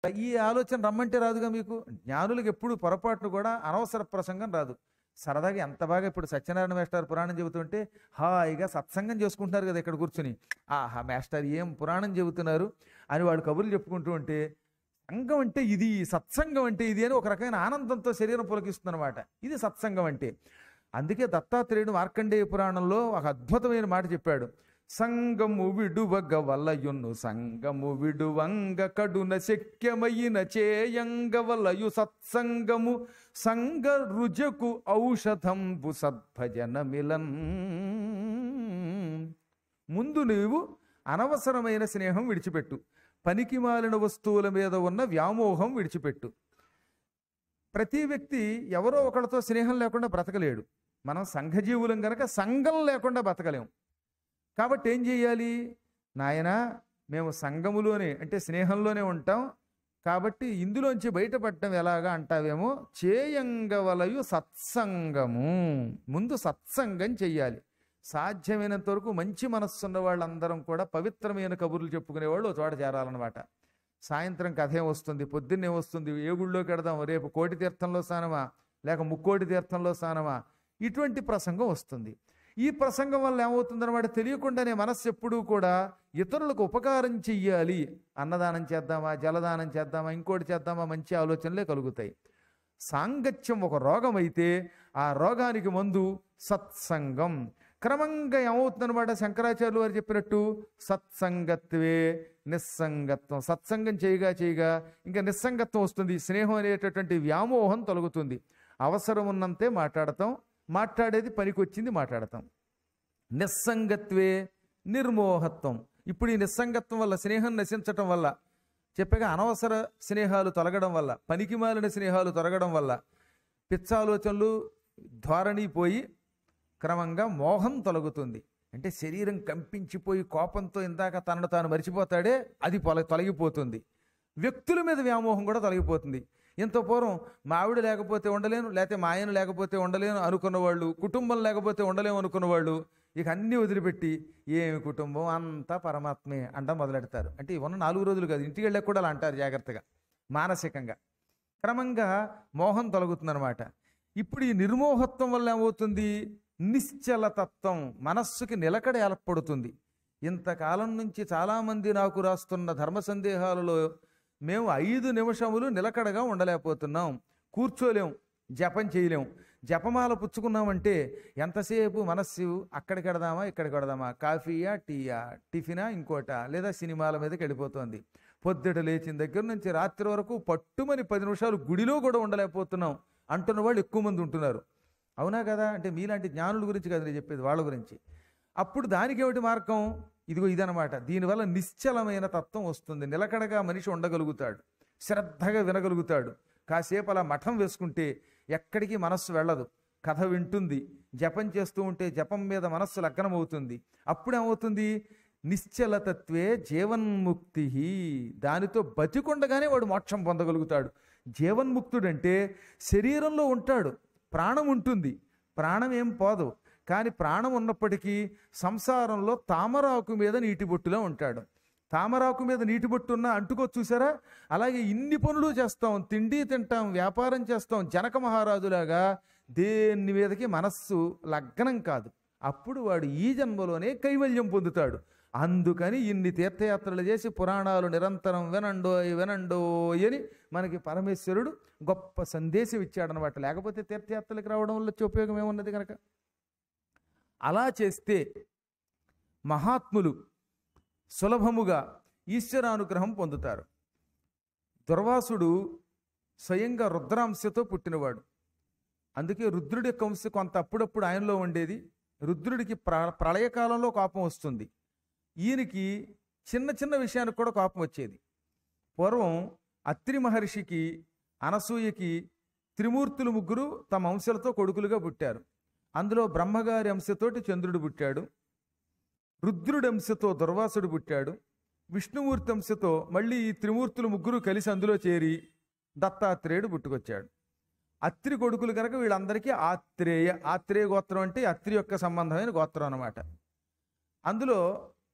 ఈ ఆలోచన రమ్మంటే రాదుగా మీకు. జ్ఞానులకు ఎప్పుడు పొరపాటును కూడా అనవసర ప్రసంగం రాదు. సరదాగా ఎంత బాగా ఇప్పుడు సత్యనారాయణ మేస్టార్ పురాణం చెబుతుంటే హాయిగా సత్సంగం చేసుకుంటున్నారు కదా ఇక్కడ కూర్చుని. ఆహా మేస్టార్ ఏం పురాణం చెబుతున్నారు అని వాళ్ళు కబుర్లు చెప్పుకుంటూ ఉంటే, సంఘం అంటే ఇది, సత్సంగం అంటే ఇది అని ఒక రకమైన ఆనందంతో శరీరం పులకిస్తుంది అనమాట. ఇది సత్సంగం అంటే. అందుకే దత్తాత్రేయుడు మార్కండేయ పురాణంలో ఒక అద్భుతమైన మాట చెప్పాడు. సంగము విడువగ వలయును సంగము విడువంగ కడున శక్యమైన చేయంగ వలయు సత్సంగము సంగ రుజకు ఔషధంబు సద్భజన మిలన్. ముందు నీవు అనవసరమైన స్నేహం విడిచిపెట్టు, పనికి మాలిన వస్తువుల మీద ఉన్న వ్యామోహం విడిచిపెట్టు. ప్రతి వ్యక్తి ఎవరో ఒకరితో స్నేహం లేకుండా బ్రతకలేడు. మనం సంఘజీవులం గనక సంఘం లేకుండా బ్రతకలేం. కాబట్టి ఏం చెయ్యాలి? నాయనా మేము సంఘములోనే అంటే స్నేహంలోనే ఉంటాం, కాబట్టి ఇందులోంచి బయటపడటం ఎలాగా అంటావేమో, చేయంగవలయు సత్సంగము. ముందు సత్సంగం చెయ్యాలి. సాధ్యమైనంత వరకు మంచి మనస్సున్న వాళ్ళందరం కూడా పవిత్రమైన కబుర్లు చెప్పుకునేవాళ్ళు ఒక చోట చేరాలన్నమాట. సాయంత్రం కథ ఏం వస్తుంది, పొద్దున్నే వస్తుంది, ఏ గుళ్ళోకి వెడదాం, రేపు కోటి తీర్థంలో స్నానమా లేక ముక్కోటి తీర్థంలో స్నానమా, ఇటువంటి ప్రసంగం వస్తుంది. ఈ ప్రసంగం వల్ల ఏమవుతుందన్నమాట, తెలియకుండానే మనస్సు ఎప్పుడూ కూడా ఇతరులకు ఉపకారం చెయ్యాలి, అన్నదానం చేద్దామా, జలదానం చేద్దామా, ఇంకోటి చేద్దామా, మంచి ఆలోచనలే కలుగుతాయి. సాంగత్యం ఒక రోగం అయితే ఆ రోగానికి మందు సత్సంగం. క్రమంగా ఏమవుతుందన్నమాట, శంకరాచార్యులు వారు చెప్పినట్టు సత్సంగత్వే నిస్సంగత్వం. సత్సంగం చేయగా చేయగా ఇంకా నిస్సంగత్వం వస్తుంది. స్నేహం అనేటటువంటి వ్యామోహం తొలగుతుంది. అవసరం ఉన్నంతే మాట్లాడతాం, మాట్లాడేది పనికొచ్చింది మాట్లాడతాం. నిస్సంగత్వే నిర్మోహత్వం. ఇప్పుడు ఈ నిస్సంగత్వం వల్ల, స్నేహం నశించటం వల్ల, చెప్పగా అనవసర స్నేహాలు తొలగడం వల్ల, పనికి మాలిన స్నేహాలు తొలగడం వల్ల పిచ్చాలోచనలు ధోరణి పోయి క్రమంగా మోహం తొలగుతుంది. అంటే శరీరం కంపించిపోయి కోపంతో ఇందాక తనను తాను మరిచిపోతాడే అది తొలగిపోతుంది. వ్యక్తుల మీద వ్యామోహం కూడా తొలగిపోతుంది. ఎంతో పూర్వం మా ఆవిడ లేకపోతే ఉండలేను, లేకపోతే మా ఆయన లేకపోతే ఉండలేను అనుకున్నవాళ్ళు, కుటుంబం లేకపోతే ఉండలేము అనుకున్నవాళ్ళు ఇక అన్నీ వదిలిపెట్టి ఏమి కుటుంబం అంతా పరమాత్మే అంట మొదలెడతారు. అంటే ఉన్న 4 రోజులు కాదు, ఇంటికి వెళ్ళక కూడా అలా అంటారు జాగ్రత్తగా. మానసికంగా క్రమంగా మోహం తొలగుతుందన్నమాట. ఇప్పుడు ఈ నిర్మోహత్వం వల్ల ఏమవుతుంది, నిశ్చలతత్వం, మనస్సుకి నిలకడ ఏర్పడుతుంది. ఇంతకాలం నుంచి చాలామంది నాకు రాస్తున్న ధర్మ సందేహాలలో మేము 5 నిమిషములు నిలకడగా ఉండలేకపోతున్నాం, కూర్చోలేం, జపం చేయలేం. జపమాల పుచ్చుకున్నామంటే ఎంతసేపు మనస్సు అక్కడికి వెడదామా ఇక్కడికి వెడదామా, కాఫీయా టీయా టిఫినా ఇంకోటా లేదా సినిమాల మీదకి వెళ్ళిపోతుంది. పొద్దుట లేచిన దగ్గర నుంచి రాత్రి వరకు పట్టుమని 10 నిమిషాలు గుడిలో కూడా ఉండలేకపోతున్నాం అంటున్న వాళ్ళు ఎక్కువ మంది ఉంటున్నారు. అవునా కదా? అంటే మీలాంటి జ్ఞానుల గురించి కదా నేను చెప్పేది, వాళ్ళ గురించి. అప్పుడు దానికి ఏమిటి మార్గం? ఇదిగో ఇదనమాట. దీనివల్ల నిశ్చలమైన తత్వం వస్తుంది. నిలకడగా మనిషి ఉండగలుగుతాడు, శ్రద్ధగా వినగలుగుతాడు. కాసేపు అలా మఠం వేసుకుంటే ఎక్కడికి మనస్సు వెళ్ళదు, కథ వింటుంది. జపం చేస్తూ ఉంటే జపం మీద మనస్సు లగ్నమవుతుంది. అప్పుడేమవుతుంది, నిశ్చలతత్వే జీవన్ముక్తి. దానితో బతికుండగానే వాడు మోక్షం పొందగలుగుతాడు. జీవన్ముక్తుడంటే శరీరంలో ఉంటాడు, ప్రాణం ఉంటుంది, ప్రాణం ఏం పోదు. కానీ ప్రాణం ఉన్నప్పటికీ సంసారంలో తామరాకు మీద నీటి బొట్టులో ఉంటాడు. తామరాకు మీద నీటి బొట్టు ఉన్న అంటుకో చూసారా? అలాగే ఇన్ని పనులు చేస్తాం, తిండి తింటాం, వ్యాపారం చేస్తాం, జనక మహారాజులాగా దేని మీదకి మనస్సు లగ్నం కాదు. అప్పుడు వాడు ఈ జన్మలోనే కైవల్యం పొందుతాడు. అందుకని ఇన్ని తీర్థయాత్రలు చేసి పురాణాలు నిరంతరం వినండోయ్ వినండోయ్ అని మనకి పరమేశ్వరుడు గొప్ప సందేశం ఇచ్చాడనమాట. లేకపోతే తీర్థయాత్రలకు రావడం వల్ల వచ్చే ఉపయోగం ఏమున్నది కనుక. అలా చేస్తే మహాత్ములు సులభముగా ఈశ్వరానుగ్రహం పొందుతారు. దుర్వాసుడు స్వయంగా రుద్రాంశతో పుట్టినవాడు. అందుకే రుద్రుడి యొక్క అంశ కొంత అప్పుడప్పుడు ఆయనలో ఉండేది. రుద్రుడికి ప్రళయకాలంలో కోపం వస్తుంది. ఈయనకి చిన్న చిన్న విషయానికి కూడా కోపం వచ్చేది. పూర్వం అత్రి మహర్షికి అనసూయకి త్రిమూర్తులు 3 తమ అంశలతో కొడుకులుగా పుట్టారు. అందులో బ్రహ్మగారి అంశతోటి చంద్రుడు పుట్టాడు, రుద్రుడి అంశతో దుర్వాసుడు పుట్టాడు, విష్ణుమూర్తి అంశతో మళ్ళీ ఈ త్రిమూర్తులు 3 కలిసి అందులో చేరి దత్తాత్రేయుడు పుట్టుకొచ్చాడు. అత్రి కొడుకులు కనుక వీళ్ళందరికీ ఆత్రేయ గోత్రం అంటే అత్రి యొక్క సంబంధమైన గోత్రం అన్నమాట. అందులో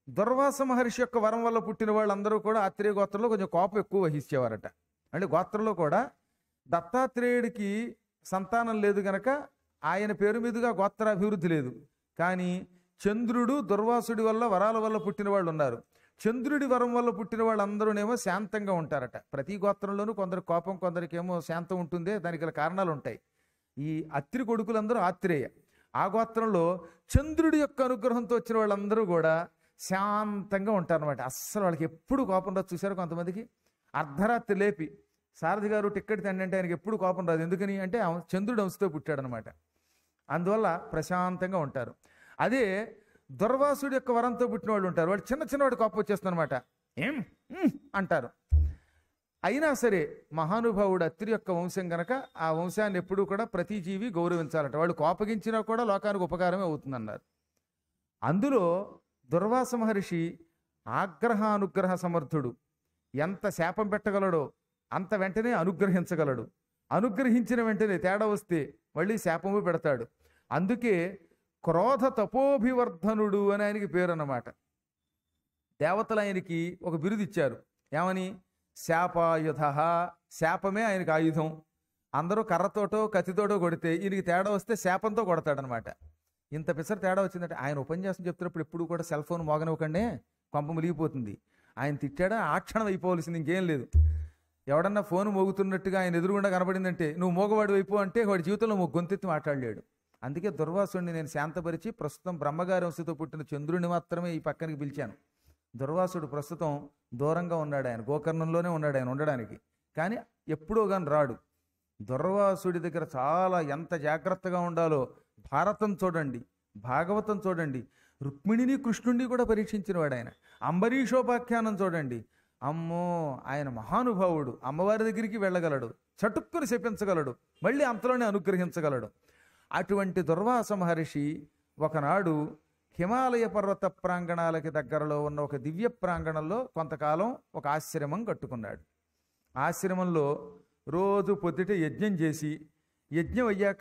దుర్వాస మహర్షి యొక్క వరం వల్ల పుట్టిన వాళ్ళందరూ కూడా ఆత్రేయ గోత్రంలో కొంచెం కోపం ఎక్కువ వహించేవారట. అంటే గోత్రంలో కూడా దత్తాత్రేయుడికి సంతానం లేదు గనక ఆయన పేరు మీదుగా గోత్రాభివృద్ధి లేదు. కానీ చంద్రుడు దుర్వాసుడి వల్ల వరాల వల్ల పుట్టిన వాళ్ళు ఉన్నారు. చంద్రుడి వరం వల్ల పుట్టిన వాళ్ళందరూనేమో శాంతంగా ఉంటారట. ప్రతి గోత్రంలోనూ కొందరు కోపం, కొందరికేమో శాంతం ఉంటుంది. దానికి గల కారణాలు ఉంటాయి. ఈ అత్రి కొడుకులందరూ ఆత్రేయ. ఆ గోత్రంలో చంద్రుడి యొక్క అనుగ్రహంతో వచ్చిన వాళ్ళందరూ కూడా శాంతంగా ఉంటారనమాట. అస్సలు వాళ్ళకి ఎప్పుడు కోపం రాదు. చూశారు కొంతమందికి అర్ధరాత్రి లేపి సారథి గారు టిక్కెట్ తండి అంటే ఆయనకి ఎప్పుడు కోపం రాదు. ఎందుకని అంటే చంద్రుడు అంశతో పుట్టాడనమాట. అందువల్ల ప్రశాంతంగా ఉంటారు. అదే దుర్వాసుడి యొక్క వరంతో పుట్టిన వాళ్ళు ఉంటారు. వాళ్ళు చిన్న చిన్నవాడి కోపం వచ్చేస్తుంది అనమాట. ఏం అంటారు. అయినా సరే మహానుభావుడు అత్రి యొక్క వంశం గనక ఆ వంశాన్ని ఎప్పుడూ కూడా ప్రతి జీవి గౌరవించాలట. వాళ్ళు కోపగించినా కూడా లోకానికి ఉపకారమే అవుతుందన్నారు. అందులో దుర్వాస మహర్షి ఆగ్రహానుగ్రహ సమర్థుడు. ఎంత శాపం పెట్టగలడో అంత వెంటనే అనుగ్రహించగలడు. అనుగ్రహించిన వెంటనే తేడా వస్తే మళ్ళీ శాపము పెడతాడు. అందుకే క్రోధ తపోభివర్ధనుడు అని ఆయనకి పేరు అన్నమాట. దేవతలు ఆయనకి ఒక బిరుదు ఇచ్చారు. ఏమని? శాపాయుధ. శాపమే ఆయనకి ఆయుధం. అందరూ కర్రతోటో కత్తితోటో కొడితే ఈయనకి తేడా వస్తే శాపంతో కొడతాడనమాట. ఇంత పిసర తేడా వచ్చిందంటే ఆయన ఉపన్యాసం చెప్తున్నప్పుడు ఎప్పుడు కూడా సెల్ ఫోన్ మోగనివ్వకండే, కొంప ములిగిపోతుంది. ఆయన తిట్టాడా ఆ క్షణం అయిపోవలసింది, ఇంకేం లేదు. ఎవడన్నా ఫోన్ మోగుతున్నట్టుగా ఆయన ఎదురుగుండా కనబడిందంటే నువ్వు మోగవాడు అయిపో అంటే వాడి జీవితంలో గొంతెత్తి మాట్లాడలేడు. అందుకే దుర్వాసుడిని నేను శాంతపరిచి ప్రస్తుతం బ్రహ్మగారి వంశతో పుట్టిన చంద్రుడిని మాత్రమే ఈ పక్కనికి పిలిచాను. దుర్వాసుడు ప్రస్తుతం దూరంగా ఉన్నాడు. ఆయన గోకర్ణంలోనే ఉన్నాడు ఆయన ఉండడానికి. కానీ ఎప్పుడో కానీ రాడు. దుర్వాసుడి దగ్గర చాలా ఎంత జాగ్రత్తగా ఉండాలో భారతం చూడండి, భాగవతం చూడండి. రుక్మిణిని కృష్ణుడిని కూడా పరీక్షించిన వాడు ఆయన. అంబరీషోపాఖ్యానం చూడండి. అమ్మో, ఆయన మహానుభావుడు. అమ్మవారి దగ్గరికి వెళ్ళగలడు, చటుక్కుని శపించగలడు, మళ్ళీ అంతలోనే అనుగ్రహించగలడు. అటువంటి దుర్వాస మహర్షి ఒకనాడు హిమాలయ పర్వత ప్రాంగణాలకి దగ్గరలో ఉన్న ఒక దివ్య ప్రాంగణంలో కొంతకాలం ఒక ఆశ్రమం కట్టుకున్నాడు. ఆశ్రమంలో రోజు పొద్దుట యజ్ఞం చేసి, యజ్ఞం అయ్యాక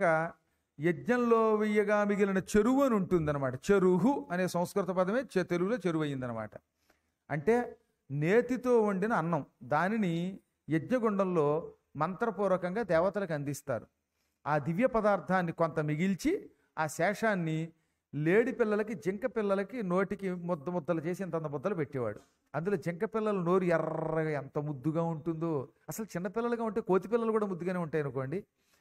యజ్ఞంలో వెయ్యగా మిగిలిన చెరువు అని ఉంటుందన్నమాట. చెరువు అనే సంస్కృత పదమే తెలుగులో చెరువు అయ్యిందనమాట. అంటే నేతితో వండిన అన్నం. దానిని యజ్ఞగుండంలో మంత్రపూర్వకంగా దేవతలకు అందిస్తారు. ఆ దివ్య పదార్థాన్ని కొంత మిగిల్చి ఆ శేషాన్ని లేడి పిల్లలకి, జింక పిల్లలకి నోటికి ముద్దలు చేసి ఇంత ముద్దలు పెట్టేవాడు. అందులో జింక పిల్లలు నోరు ఎర్రగా ఎంత ముద్దుగా ఉంటుందో. అసలు చిన్నపిల్లలుగా ఉంటే కోతి పిల్లలు కూడా ముద్దుగానే ఉంటాయి అనుకోండి.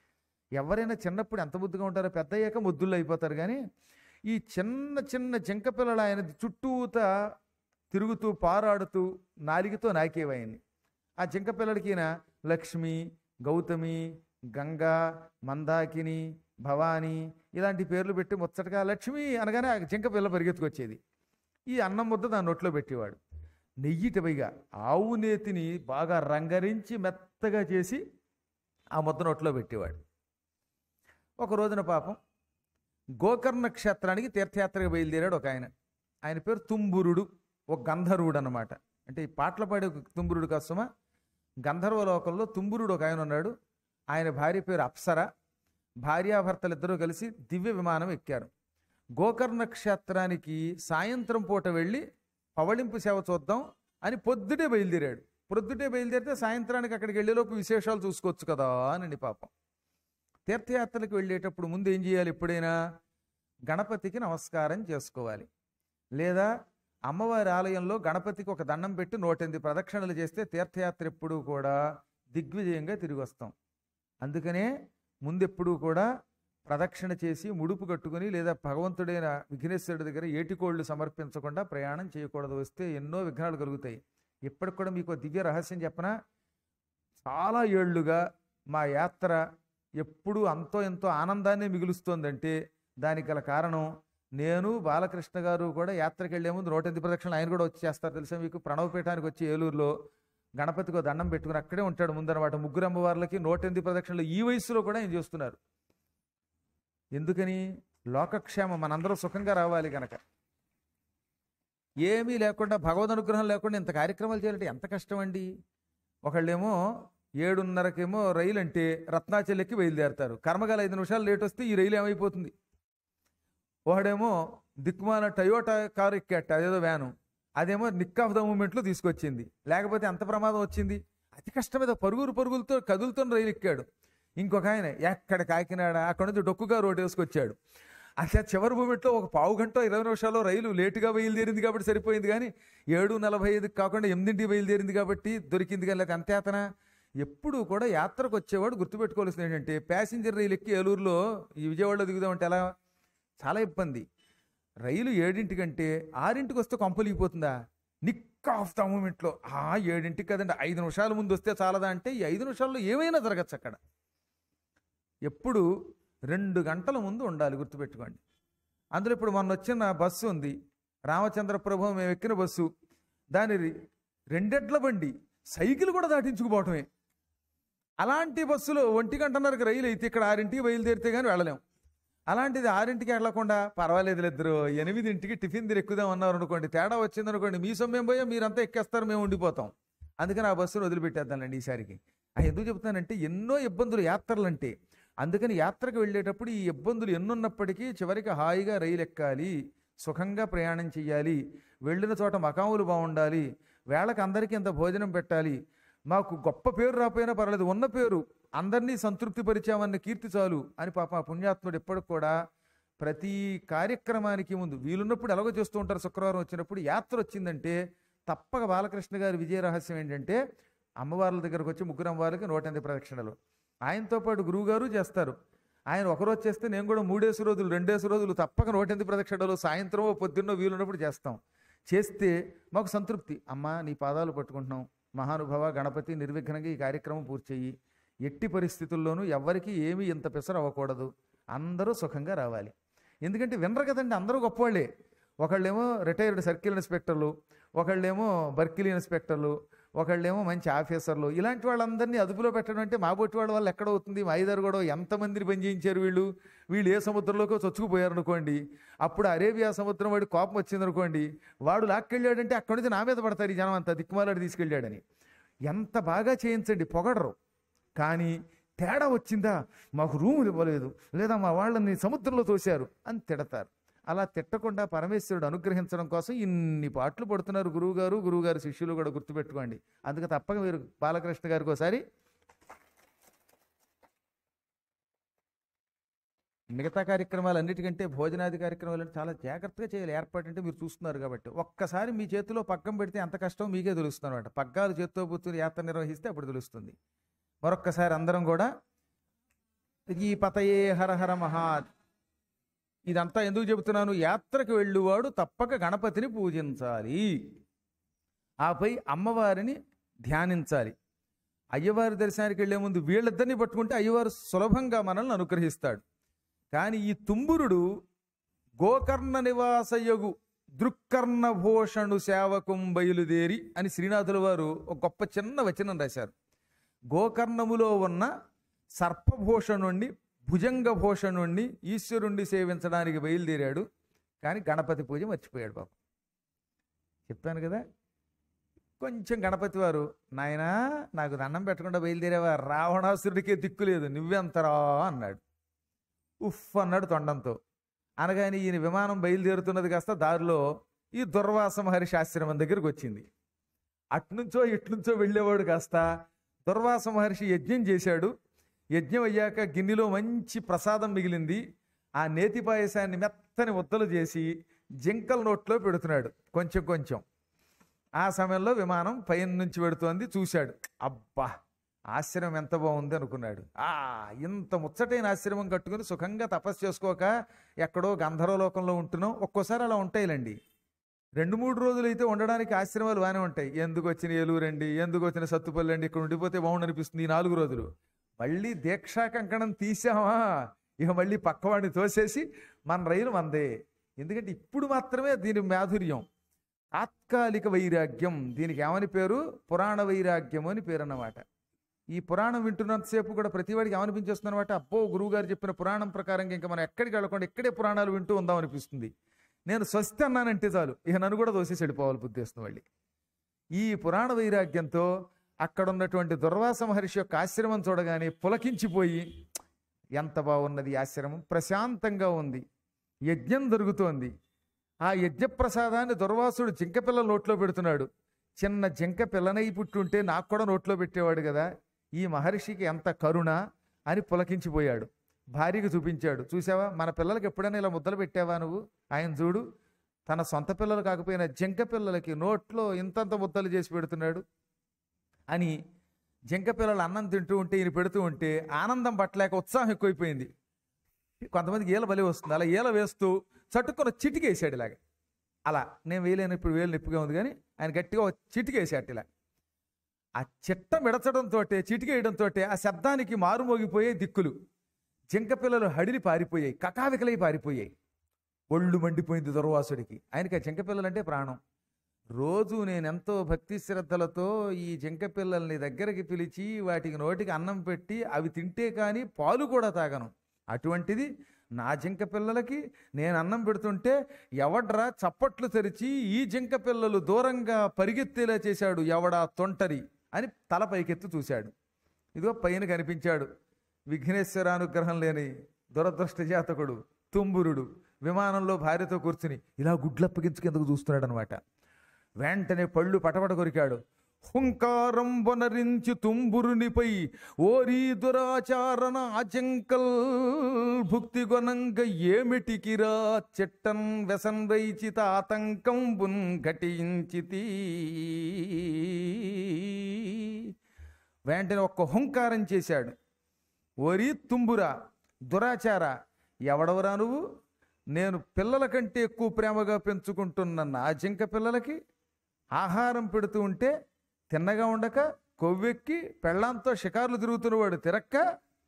ఎవరైనా చిన్నప్పుడు ఎంత ముద్దుగా ఉంటారో పెద్ద అయ్యాక ముద్దుల్లో అయిపోతారు. కానీ ఈ చిన్న చిన్న జింక పిల్లలు ఆయన చుట్టూతా తిరుగుతూ పారాడుతూ నాలికతో నాకేవాయన్ని. ఆ జింక పిల్లలకి ఈయన లక్ష్మి, గౌతమి, గంగా, మందాకిని, భవాని ఇలాంటి పేర్లు పెట్టి ముచ్చటగా లక్ష్మి అనగానే ఆ జింక పిల్ల పరిగెత్తుకొచ్చేది. ఈ అన్నం ముద్ద దాని నోట్లో పెట్టేవాడు. నెయ్యిటి పైగా ఆవు నేతిని బాగా రంగరించి మెత్తగా చేసి ఆ ముద్ద నోట్లో పెట్టేవాడు. ఒక రోజున పాపం గోకర్ణ క్షేత్రానికి తీర్థయాత్రగా బయలుదేరాడు ఒక ఆయన. ఆయన పేరు తుంబురుడు, ఒక గంధర్వుడు అన్నమాట. అంటే ఈ పాటలు పాడే తుంబురుడు కోసమా. గంధర్వ లోకంలో తుంబురుడు ఒక ఆయన ఉన్నాడు. ఆయన భార్య పేరు అప్సర. భార్యాభర్తలు ఇద్దరూ కలిసి దివ్య విమానం ఎక్కారు. గోకర్ణ క్షేత్రానికి సాయంత్రం పూట వెళ్ళి పవళింపు సేవ చూద్దాం అని పొద్దుటే బయలుదేరాడు. పొద్దుటే బయలుదేరితే సాయంత్రానికి అక్కడికి వెళ్ళేలోపు విశేషాలు చూసుకోవచ్చు కదా అని పాపం. తీర్థయాత్రలకు వెళ్ళేటప్పుడు ముందు ఏం చేయాలి? ఎప్పుడైనా గణపతికి నమస్కారం చేసుకోవాలి. లేదా అమ్మవారి ఆలయంలో గణపతికి ఒక దండం పెట్టి 108 ప్రదక్షిణలు చేస్తే తీర్థయాత్ర ఎప్పుడూ కూడా దిగ్విజయంగా తిరిగి వస్తాం. అందుకనే ముందెప్పుడూ కూడా ప్రదక్షిణ చేసి ముడుపు కట్టుకుని, లేదా భగవంతుడైన విఘ్నేశ్వరుడి దగ్గర ఏటికోళ్లు సమర్పించకుండా ప్రయాణం చేయకూడదు. వస్తే ఎన్నో విఘ్నాలు కలుగుతాయి. ఇప్పటికి కూడా మీకు దివ్య రహస్యం చెప్పనా? చాలా ఏళ్లుగా మా యాత్ర ఎప్పుడు అంతో ఎంతో ఆనందాన్ని మిగులుస్తోందంటే దానికి గల కారణం, నేను బాలకృష్ణ గారు కూడా యాత్రకి వెళ్లే ముందు 108 ప్రదక్షిణలు ఆయన కూడా వచ్చి చేస్తారు తెలుసా మీకు. ప్రణవపీఠానికి వచ్చి ఏలూరులో గణపతికి దండం పెట్టుకుని అక్కడే ఉంటాడు ముందనమాట. ముగ్గురు అమ్మవార్లకి 108 ప్రదక్షిణలు ఈ వయసులో కూడా ఆయన చేస్తున్నారు. ఎందుకని? లోకక్షేమం, మనందరూ సుఖంగా రావాలి కనుక. ఏమీ లేకుండా, భగవద్ అనుగ్రహం లేకుండా ఇంత కార్యక్రమాలు చేయాలంటే ఎంత కష్టం అండి. ఒకళ్ళేమో 7:30కేమో రైలు అంటే రత్నాచలెక్కి బయలుదేరతారు. కర్మగాల 5 నిమిషాలు లేట్ వస్తే ఈ రైలు ఏమైపోతుంది. ఒకడేమో దిక్కుమాల టయోటా కారు ఎక్కాట, అదేదో వ్యాను. అదేమో నిక్ ఆఫ్ ద మూమెంట్లో తీసుకొచ్చింది. లేకపోతే ఎంత ప్రమాదం వచ్చింది. అతి కష్టం మీద పరుగులతో కదులుతున్న రైలు ఎక్కాడు. ఇంకొక ఆయన ఎక్కడ కాకినాడ అక్కడ నుంచి డొక్కుగా రోడ్ వేసుకొచ్చాడు. అట్లా చివరి మూమెంట్లో ఒక పావు గంట 20 నిమిషాల్లో రైలు లేటుగా బయలుదేరింది కాబట్టి సరిపోయింది. కానీ 7:45 కాకుండా 8 బయలుదేరింది కాబట్టి దొరికింది. కానీ లేక అంతే అతన. ఎప్పుడు కూడా యాత్రకు వచ్చేవాడు గుర్తుపెట్టుకోవాల్సింది ఏంటంటే, ప్యాసింజర్ రైలు ఎక్కి ఏలూరులో ఈ విజయవాడలో దిగుదామంటే ఎలా, చాలా ఇబ్బంది. రైలు 7 6 వస్తే కొంపలిగిపోతుందా? నిక్ ఆఫ్ ద మూమెంట్లో 7 కదండి, 5 నిమిషాల ముందు వస్తే చాలదా అంటే ఈ 5 నిమిషాల్లో ఏమైనా జరగచ్చు అక్కడ. ఎప్పుడు 2 గంటల ముందు ఉండాలి, గుర్తుపెట్టుకోండి. అందులో ఇప్పుడు మొన్న వచ్చిన బస్సు ఉంది, రామచంద్ర ప్రభు మేము ఎక్కిన బస్సు, దాని 2 ఎడ్ల బండి, సైకిల్ కూడా దాటించుకుపోవటమే. అలాంటి బస్సులో 1 గంటన్నరకు రైలు అయితే ఇక్కడ 6 బయలుదేరితే కానీ వెళ్ళలేం. అలాంటిది 6 వెళ్ళకుండా పర్వాలేదు ఇద్దరు 8 టిఫిన్ తిని ఎక్కుదాం అన్నారు అనుకోండి, తేడా వచ్చిందనుకోండి మీ సొమ్మేం పోయా మీరంతా ఎక్కేస్తారు, మేము ఉండిపోతాం. అందుకని ఆ బస్సును వదిలిపెట్టేద్దానండి ఈసారికి. ఎందుకు చెప్తానంటే ఎన్నో ఇబ్బందులు యాత్రలు అంటే. అందుకని యాత్రకు వెళ్ళేటప్పుడు ఈ ఇబ్బందులు ఎన్నున్నప్పటికీ చివరికి హాయిగా రైలు ఎక్కాలి, సుఖంగా ప్రయాణం చేయాలి, వెళ్ళిన చోట మకాములు బాగుండాలి, వేళకు అందరికీ ఎంత భోజనం పెట్టాలి, మాకు గొప్ప పేరు రాపోయినా పర్వాలేదు, ఉన్న పేరు అందరినీ సంతృప్తి పరిచామన్న కీర్తి చాలు అని పాప పుణ్యాత్ముడు ఎప్పటికి కూడా ప్రతి కార్యక్రమానికి ముందు వీలున్నప్పుడు ఎలాగో చేస్తూ ఉంటారు. శుక్రవారం వచ్చినప్పుడు యాత్ర వచ్చిందంటే తప్పక బాలకృష్ణ గారి విజయ రహస్యం ఏంటంటే, అమ్మవార్ల దగ్గరకు వచ్చి 3 అమ్మవార్లకి 108 ప్రదక్షిణలు ఆయనతో పాటు గురువుగారు చేస్తారు. ఆయన ఒకరోజు చేస్తే నేను కూడా 3 రోజులు 2 రోజులు తప్పక 108 ప్రదక్షిణలు సాయంత్రం పొద్దున్నో వీలున్నప్పుడు చేస్తాం. చేస్తే మాకు సంతృప్తి. అమ్మ నీ పాదాలు పట్టుకుంటున్నాం, మహానుభావ గణపతి నిర్విఘ్నంగా ఈ కార్యక్రమం పూర్తి చెయ్యి, ఎట్టి పరిస్థితుల్లోనూ ఎవ్వరికీ ఏమీ ఇంత పెసరు అవ్వకూడదు, అందరూ సుఖంగా రావాలి. ఎందుకంటే వినరు కదండి, అందరూ గొప్పవాళ్ళే. ఒకళ్ళేమో రిటైర్డ్ సర్కిల్ ఇన్స్పెక్టర్లు, ఒకళ్ళేమో బర్కిల్ ఇన్స్పెక్టర్లు, ఒకళ్ళేమో మంచి ఆఫీసర్లు. ఇలాంటి వాళ్ళందరినీ అదుపులో పెట్టడం అంటే మా బొట్టి వాళ్ళ వల్ల ఎక్కడవుతుంది. మా ఐదారు కూడా ఎంతమందిని పని చేయించారు వీళ్ళు ఏ సముద్రంలోకి చొచ్చుకుపోయారు అనుకోండి, అప్పుడు అరేబియా సముద్రం వాడి కోపం వచ్చిందనుకోండి, వాడు లాక్కెళ్ళాడంటే అక్కడి నుంచి నా మీద పడతారు ఈ జనం అంతా, దిక్కుమాలాడు తీసుకెళ్ళాడని. ఎంత బాగా చేయించండి పొగడరు, కానీ తేడా వచ్చిందా మాకు రూములు ఇవ్వలేదు, లేదా మా వాళ్ళని సముద్రంలో తోశారు అని తిడతారు. అలా తిట్టకుండా పరమేశ్వరుడు అనుగ్రహించడం కోసం ఇన్ని పాటలు పడుతున్నారు గురువుగారు శిష్యులు కూడా, గుర్తుపెట్టుకోండి. అందుకే తప్పక మీరు బాలకృష్ణ గారికి ఒకసారి మిగతా కార్యక్రమాలు అన్నిటికంటే భోజనాది కార్యక్రమాలు అంటే చాలా జాగ్రత్తగా చేయాలి. ఏర్పాటు అంటే మీరు చూస్తున్నారు కాబట్టి ఒక్కసారి మీ చేతిలో పక్కం పెడితే ఎంత కష్టం మీకే తెలుస్తుంది అనమాట. పగ్గాలు చేత్తో కూర్చుని యాత్ర నిర్వహిస్తే అప్పుడు తెలుస్తుంది. మరొక్కసారి అందరం కూడా ఈ పతయే హరహర మహా. ఇదంతా ఎందుకు చెబుతున్నాను, యాత్రకు వెళ్ళువాడు తప్పక గణపతిని పూజించాలి, ఆపై అమ్మవారిని ధ్యానించాలి. అయ్యవారి దర్శనానికి వెళ్లే ముందు వీళ్ళిద్దరిని పట్టుకుంటే అయ్యవారు సులభంగా మనల్ని అనుగ్రహిస్తాడు. కానీ ఈ తుంబురుడు గోకర్ణ నివాసయగు దృక్కర్ణభూషణు సేవకం బయలుదేరి అని శ్రీనాథుల వారు ఒక గొప్ప చిన్న వచనం రాశారు. గోకర్ణములో ఉన్న సర్పభూషణుణ్ణి భుజంగభూషణుణ్ణి ఈశ్వరుణ్ణి సేవించడానికి బయలుదేరాడు, కానీ గణపతి పూజ మర్చిపోయాడు పాపం. చెప్తాను కదా, కొంచెం గణపతి వారు నాయనా నాకు దండం పెట్టకుండా బయలుదేరేవా, రావణాసురుడికే దిక్కులేదు నువ్వెంతరా అన్నాడు. ఉఫ్ అన్నాడు తొండంతో. అనగానే ఈయన విమానం బయలుదేరుతున్నది కాస్త దారిలో ఈ దుర్వాస మహర్షి ఆశ్రమం దగ్గరికి వచ్చింది. అట్నుంచో ఇట్నుంచో వెళ్ళేవాడు కాస్త దుర్వాస మహర్షి యజ్ఞం చేశాడు. యజ్ఞం అయ్యాక గిన్నెలో మంచి ప్రసాదం మిగిలింది. ఆ నేతి పాయసాన్ని మెత్తని ముద్దలు చేసి జింకల నోట్లో పెడుతున్నాడు కొంచెం కొంచెం. ఆ సమయంలో విమానం పైన నుంచి పెడుతోంది. చూశాడు, అబ్బా ఆశ్రమం ఎంత బాగుంది అనుకున్నాడు. ఇంత ముచ్చటైన ఆశ్రమం కట్టుకుని సుఖంగా తపస్సు చేసుకోక ఎక్కడో గంధర్వలోకంలో ఉంటున్నాం. ఒక్కోసారి అలా ఉంటాయిలండి. 2-3 రోజులు అయితే ఉండడానికి ఆశ్రమాలు బాగానే ఉంటాయి. ఎందుకు వచ్చిన ఏలూరండి, ఎందుకు వచ్చిన సత్తుపల్లి అండి, ఇక్కడ ఉండిపోతే బాగుండనిపిస్తుంది ఈ 4 రోజులు. మళ్ళీ దీక్షా కంకణం తీసామా ఇక మళ్ళీ పక్కవాడిని తోసేసి మన రైలు మందే. ఎందుకంటే ఇప్పుడు మాత్రమే దీని మాధుర్యం. తాత్కాలిక వైరాగ్యం, దీనికి ఏమని పేరు, పురాణ వైరాగ్యం అని పేరు అన్నమాట. ఈ పురాణం వింటున్నంతసేపు కూడా ప్రతివాడికి ఏమనిపించేస్తుంది అనమాట, అబ్బో గురువుగారు చెప్పిన పురాణం ప్రకారంగా ఇంకా మనం ఎక్కడికి వెళ్ళకుండా ఇక్కడే పురాణాలు వింటూ ఉందాం అనిపిస్తుంది. నేను స్వస్తి అన్నానంటే చాలు ఇక నన్ను కూడా దోసేసి వెళ్ళిపోవాలి బుద్ధి వస్తుంది మళ్ళీ. ఈ పురాణ వైరాగ్యంతో అక్కడ ఉన్నటువంటి దుర్వాస మహర్షి యొక్క ఆశ్రమం చూడగానే పులకించిపోయి, ఎంత బాగున్నది ఆశ్రమం, ప్రశాంతంగా ఉంది, యజ్ఞం జరుగుతోంది, ఆ యజ్ఞప్రసాదాన్ని దుర్వాసుడు జింక పిల్ల నోట్లో పెడుతున్నాడు. చిన్న జింక పిల్లనై పుట్టుంటే నాకు కూడా నోట్లో పెట్టేవాడు కదా, ఈ మహర్షికి ఎంత కరుణ అని పులకించిపోయాడు. భార్యకి చూపించాడు, చూసావా మన పిల్లలకి ఎప్పుడైనా ఇలా ముద్దలు పెట్టావా నువ్వు, ఆయన చూడు తన సొంత పిల్లలు కాకపోయినా జింక పిల్లలకి నోట్లో ఇంతంత ముద్దలు చేసి పెడుతున్నాడు అని. జింక పిల్లలు అన్నం తింటూ ఉంటే ఈయన పెడుతూ ఉంటే ఆనందం పట్టలేక ఉత్సాహం ఎక్కువైపోయింది. కొంతమందికి ఈల బలి వస్తుంది, అలా ఈల వేస్తూ చట్టుకొని చిటికేసాడు ఇలాగ. అలా నేను వేయలేను, ఇప్పుడు వేలు నొప్పిగా ఉంది కానీ ఆయన గట్టిగా చిటికేసాడు ఇలా. ఆ చిట్ట మిడచడంతో చిటికేయడంతో ఆ శబ్దానికి మారుమోగిపోయే దిక్కులు. జింక పిల్లలు హడిలి పారిపోయాయి, కకావికలై పారిపోయాయి. ఒళ్ళు మండిపోయింది దుర్వాసుడికి. ఆయనకి ఆ జింక పిల్లలంటే ప్రాణం. రోజు నేనెంతో భక్తి శ్రద్ధలతో ఈ జింక పిల్లల్ని దగ్గరికి పిలిచి వాటికి నోటికి అన్నం పెట్టి అవి తింటే కానీ పాలు కూడా తాగను. అటువంటిది నా జింక పిల్లలకి నేను అన్నం పెడుతుంటే ఎవడ్రా చప్పట్లు తెరిచి ఈ జింక పిల్లలు దూరంగా పరిగెత్తేలా చేశాడు, ఎవడా తొంటరి అని తల పైకెత్తి చూశాడు. ఇదిగో పైన కనిపించాడు విఘ్నేశ్వర అనుగ్రహం లేని దురదృష్ట జాతకుడు తుంబురుడు. విమానంలో భార్యతో కూర్చుని ఇలా గుడ్లప్పగించుకెందుకు చూస్తున్నాడు అనమాట. వెంటనే పళ్ళు పటపట కొరికాడు. హుంకారం వనరించి తుంబురునిపై ఓరీ దురాచారణ అజంకల్ భుక్తి గొనంగ ఏమిటికిరా చెట్టన్ వ్యసన్ వైచిత ఆతంకం బున్ ఘటించితి. వెంటనే ఒక్క హుంకారం చేశాడు. ఓరీ తుంబురా, దురాచార, ఎవడవరా నువ్వు? నేను పిల్లల కంటే ఎక్కువ ప్రేమగా పెంచుకుంటున్న నా జింక పిల్లలకి ఆహారం పెడుతూ ఉంటే తిన్నగా ఉండక కొవ్వెక్కి పెళ్ళాంతో షికారులు తిరుగుతున్నవాడు తిరక్క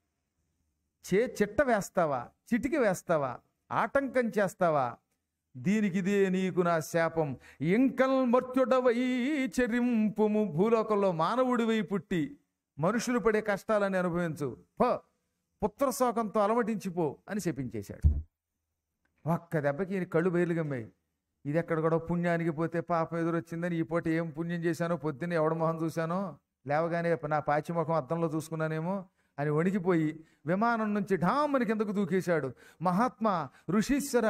చిట్ట వేస్తావా, చిటికి వేస్తావా, ఆటంకం చేస్తావా? దీనికిదే నీకు నా శాపం. ఇంకల్ మర్త్యుడవై చెరింపుము, భూలోకంలో మానవుడివై పుట్టి మనుషులు పడే కష్టాలని అనుభవించు, పుత్రశోకంతో అలమటించిపో అని చెప్పించేశాడు. ఒక్క దెబ్బకి ఈయన కళ్ళు బయలుగమ్మాయి. ఇది ఎక్కడ కూడా పుణ్యానికి పోతే పాపం ఎదురొచ్చిందని ఈ పూట ఏం పుణ్యం చేశానో, పొద్దున్న ఎవడ మొహం చూశానో, లేవగానే నా పాచిముఖం అద్దంలో చూసుకున్నానేమో అని వణికిపోయి విమానం నుంచి ఢామని కిందకు దూకేశాడు. మహాత్మా, ఋషీశ్వర,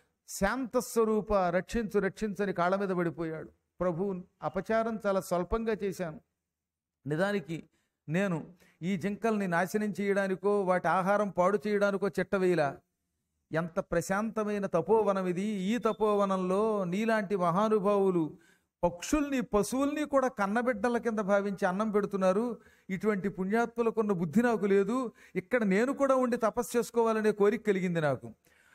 శాంతస్వరూప, రక్షించు రక్షించని కాళ్ళ మీద పడిపోయాడు. ప్రభు, అపచారం చాలా స్వల్పంగా చేశాను. నిజానికి నేను ఈ జింకల్ని నాశనం చేయడానికో వాటి ఆహారం పాడు చేయడానికో చిట్టవేయలా. ఎంత ప్రశాంతమైన తపోవనం ఇది. ఈ తపోవనంలో నీలాంటి మహానుభావులు పక్షుల్ని పశువుల్ని కూడా కన్నబిడ్డల కింద భావించి అన్నం పెడుతున్నారు. ఇటువంటి పుణ్యాత్ములకున్న బుద్ధి నాకు లేదు. ఇక్కడ నేను కూడా ఉండి తపస్సు చేసుకోవాలనే కోరిక కలిగింది నాకు.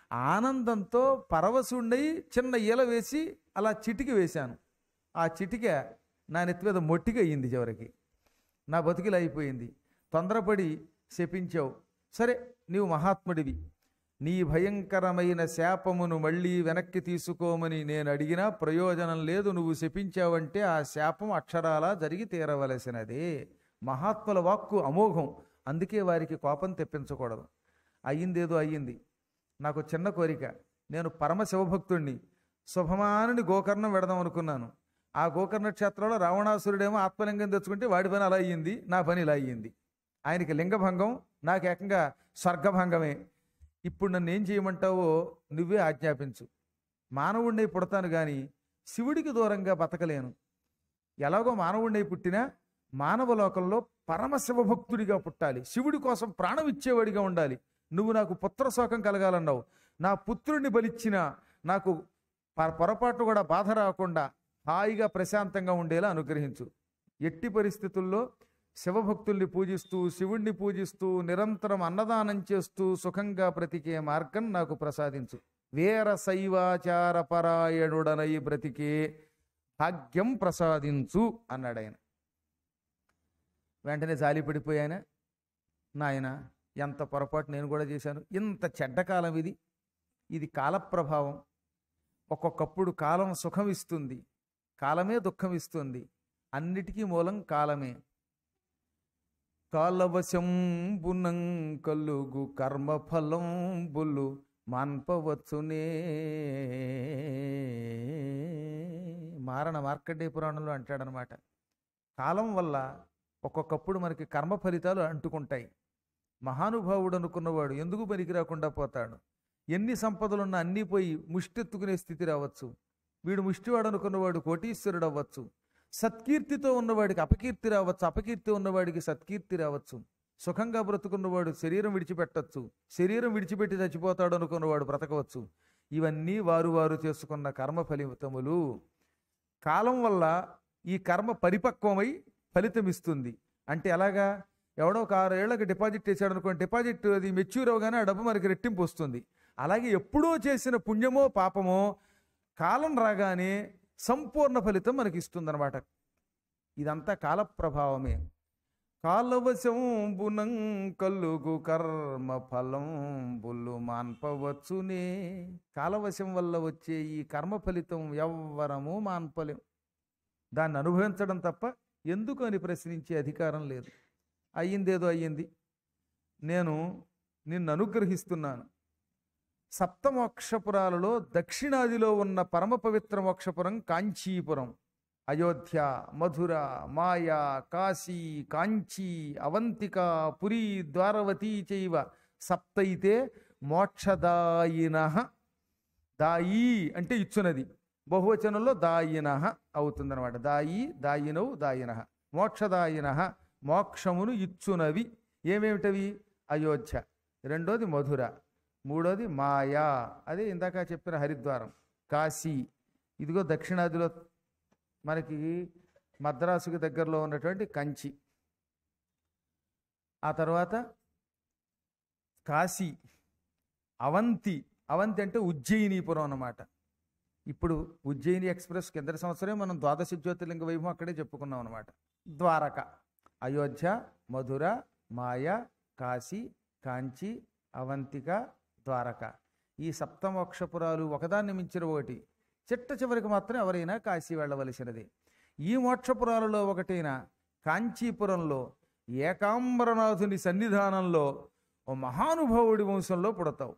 ఆనందంతో పరవశుండై చిన్న ఈల వేసి అలా చిటికి వేశాను. ఆ చిటిక నా నెత్తి మీద మొట్టిగా అయ్యింది. చివరికి నా బతుకిలా అయిపోయింది. తొందరపడి శపించావు. సరే, నీవు మహాత్ముడివి, నీ భయంకరమైన శాపమును మళ్ళీ వెనక్కి తీసుకోమని నేను అడిగినా ప్రయోజనం లేదు. నువ్వు శపించావంటే ఆ శాపం అక్షరాలా జరిగి తీరవలసినదే. మహాత్ముల వాక్కు అమోఘం, అందుకే వారికి కోపం తెప్పించకూడదు. అయ్యిందేదో అయ్యింది. నాకు చిన్న కోరిక. నేను పరమ శివభక్తుణ్ణి. శుభమానుని గోకర్ణం వెడదాం అనుకున్నాను. ఆ గోకర్ణ క్షేత్రంలో రావణాసురుడేమో ఆత్మలింగం తెచ్చుకుంటే వాడి పని అలా అయ్యింది, నా పని ఇలా అయ్యింది. ఆయనకి లింగభంగం, నాకు ఏకంగా స్వర్గభంగమే. ఇప్పుడు నన్ను ఏం చేయమంటావో నువ్వే ఆజ్ఞాపించు. మానవుడిని పుడతాను కానీ శివుడికి దూరంగా బతకలేను. ఎలాగో మానవుడిని పుట్టినా మానవ లోకంలో పరమశివభక్తుడిగా పుట్టాలి, శివుడి కోసం ప్రాణం ఇచ్చేవాడిగా ఉండాలి. నువ్వు నాకు పుత్రశోకం కలగాలన్నావు. నా పుత్రుడిని బలిచ్చినా నాకు పొరపాటు కూడా బాధ రాకుండా హాయిగా ప్రశాంతంగా ఉండేలా అనుగ్రహించు. ఎట్టి పరిస్థితుల్లో శివభక్తుల్ని పూజిస్తూ శివుణ్ణి పూజిస్తూ నిరంతరం అన్నదానం చేస్తూ సుఖంగా బ్రతికే మార్గం నాకు ప్రసాదించు. వీర శైవాచార పరాయణుడనై బ్రతికే భాగ్యం ప్రసాదించు అన్నాడు ఆయన. వెంటనే జాలి పడిపోయాయన, నాయన ఎంత పొరపాటు నేను కూడా చేశాను. ఇంత చెడ్డకాలం ఇది, ఇది కాలప్రభావం. ఒక్కొక్కప్పుడు కాలం సుఖం ఇస్తుంది, కాలమే దుఃఖం ఇస్తుంది. అన్నిటికీ మూలం కాలమే. కాలవశంబునం కలుగు కర్మఫలంబులు మాన్పవచ్చునే. మారణ మార్కండేయ పురాణంలో అంటాడనమాట. కాలం వల్ల ఒక్కొక్కప్పుడు మనకి కర్మ ఫలితాలు అంటుకుంటాయి. మహానుభావుడు అనుకున్నవాడు ఎందుకు పనికి రాకుండా పోతాడు. ఎన్ని సంపదలున్నా అన్నీ పోయి ముష్టెత్తుకునే స్థితి రావచ్చు. వీడు ముష్టివాడు అనుకున్నవాడు కోటీశ్వరుడు అవ్వచ్చు. సత్కీర్తితో ఉన్నవాడికి అపకీర్తి రావచ్చు, అపకీర్తి ఉన్నవాడికి సత్కీర్తి రావచ్చు. సుఖంగా బ్రతుకున్నవాడు శరీరం విడిచిపెట్టచ్చు, శరీరం విడిచిపెట్టి చచ్చిపోతాడు అనుకున్నవాడు బ్రతకవచ్చు. ఇవన్నీ వారు చేసుకున్న కర్మ ఫలితములు. కాలం వల్ల ఈ కర్మ పరిపక్వమై ఫలితమిస్తుంది. అంటే ఎలాగా? ఎవడో ఒక 6 ఏళ్లకు డిపాజిట్ చేశాడు అనుకోండి, డిపాజిట్ అది మెచ్యూర్ అవగానే ఆ డబ్బు మనకి రెట్టింపు వస్తుంది. అలాగే ఎప్పుడో చేసిన పుణ్యమో పాపమో కాలం రాగానే సంపూర్ణ ఫలితం మనకి ఇస్తుందన్నమాట. ఇదంతా కాల ప్రభావమే. కాలవశంబునం కల్లుగు కర్మ ఫలం బుల్లు మాన్పవచ్చునే. కాలవశం వల్ల వచ్చే ఈ కర్మ ఫలితం ఎవ్వరము మాన్పలేం. దాన్ని అనుభవించడం తప్ప ఎందుకు అని ప్రశ్నించే అధికారం లేదు. అయ్యిందేదో అయ్యింది, నేను నిన్ను అనుగ్రహిస్తున్నాను. సప్తమోక్షపురాలలో దక్షిణాదిలో ఉన్న పరమ పవిత్ర మోక్షపురం కాంచీపురం. అయోధ్య, మధుర, మాయా, కాశీ, కాంచీ, అవంతిక, పురీ, ద్వారవతీ చైవ సప్తైతే మోక్షదాయిన. దాయి అంటే ఇచ్చునది, బహువచనంలో దాయిన అవుతుందన్నమాట. దాయి, దాయినౌ, దాయిన. మోక్షదాయిన మోక్షమును ఇచ్చునవి. ఏమేమిటవి? అయోధ్య, రెండోది మధుర, మూడోది మాయా, అదే ఇందాక చెప్పిన హరిద్వారం. కాశీ, ఇదిగో దక్షిణాదిలో మనకి మద్రాసుకి దగ్గరలో ఉన్నటువంటి కంచి. ఆ తర్వాత కాశీ, అవంతి. అవంతి అంటే ఉజ్జయినీపురం అన్నమాట. ఇప్పుడు ఉజ్జయిని ఎక్స్ప్రెస్ కిందటి సంవత్సరం మనం ద్వాదశ జ్యోతిర్లింగ వైభవం అక్కడే చెప్పుకున్నాం అనమాట. ద్వారక, అయోధ్య, మధుర, మాయ, కాశీ, కాంచి, అవంతిక, ద్వారక. ఈ సప్తమోక్షపురాలు ఒకదాన్ని మించిన ఒకటి. చిట్ట చివరికి మాత్రం ఎవరైనా కాశీ వెళ్ళవలసినది. ఈ మోక్షపురాలలో ఒకటైన కాంచీపురంలో ఏకాంబరనాథుని సన్నిధానంలో ఓ మహానుభావుడి వంశంలో పుడతావు.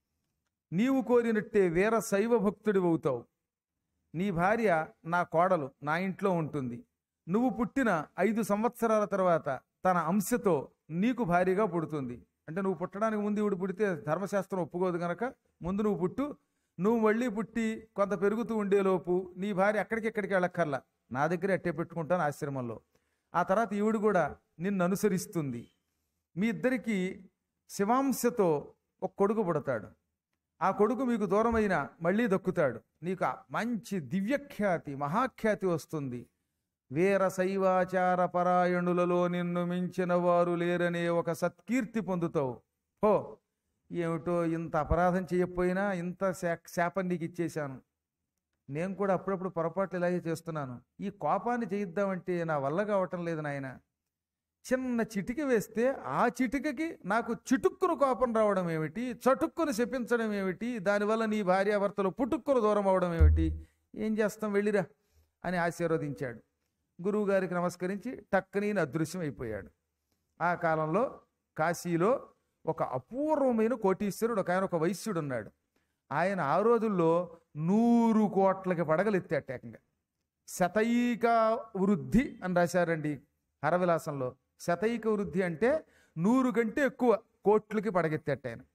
నీవు కోరినట్టే వీర శైవ భక్తుడి అవుతావు. నీ భార్య నా కోడలు నా ఇంట్లో ఉంటుంది. నువ్వు పుట్టిన 5 సంవత్సరాల తర్వాత తన అంశతో నీకు భార్యగా పుడుతుంది. అంటే నువ్వు పుట్టడానికి ముందు ఇవిడు పుడితే ధర్మశాస్త్రం ఒప్పుకోదు కనుక ముందు నువ్వు పుట్టు. నువ్వు మళ్ళీ పుట్టి కొంత పెరుగుతూ ఉండేలోపు నీ భార్య ఎక్కడికి వెళ్ళక్కర్లా, నా దగ్గరే అట్టే పెట్టుకుంటాను ఆశ్రమంలో. ఆ తర్వాత ఈవిడు కూడా నిన్ను అనుసరిస్తుంది. మీ ఇద్దరికి శివాంశతో ఒక కొడుకు పుడతాడు. ఆ కొడుకు మీకు దూరమైన మళ్ళీ దక్కుతాడు. నీకు మంచి దివ్యఖ్యాతి, మహాఖ్యాతి వస్తుంది. వీర శైవాచార పరాయణులలో నిన్ను మించిన వారు లేరనే ఒక సత్కీర్తి పొందుతావు. హో, ఏమిటో ఇంత అపరాధం చేయకపోయినా ఇంత శాపం నీకు ఇచ్చేశాను. నేను కూడా అప్పుడప్పుడు పొరపాట్లు ఇలాగే చేస్తున్నాను. ఈ కోపాన్ని చేయిద్దామంటే నా వల్ల కావటం లేదు నాయన. చిన్న చిటిక వేస్తే ఆ చిటికకి నాకు చిటుక్కును కోపం రావడం ఏమిటి, చటుక్కును శపించడం ఏమిటి, దానివల్ల నీ భార్యాభర్తలు పుట్టుక్కును దూరం అవడం ఏమిటి? ఏం చేస్తాం, వెళ్ళిరా అని ఆశీర్వదించాడు. గురువుగారికి నమస్కరించి టక్కని అదృశ్యం అయిపోయాడు. ఆ కాలంలో కాశీలో ఒక అపూర్వమైన కోటీశ్వరుడు ఒక వైశ్యుడు ఉన్నాడు. ఆయన ఆ రోజుల్లో 100 కోట్లకి పడగలు ఎత్తాట. ఏకంగా శతైక వృద్ధి అని రాశారండి హరవిలాసంలో. శతైక వృద్ధి అంటే 100 కంటే ఎక్కువ కోట్లకి పడగెత్తాట ఆయన.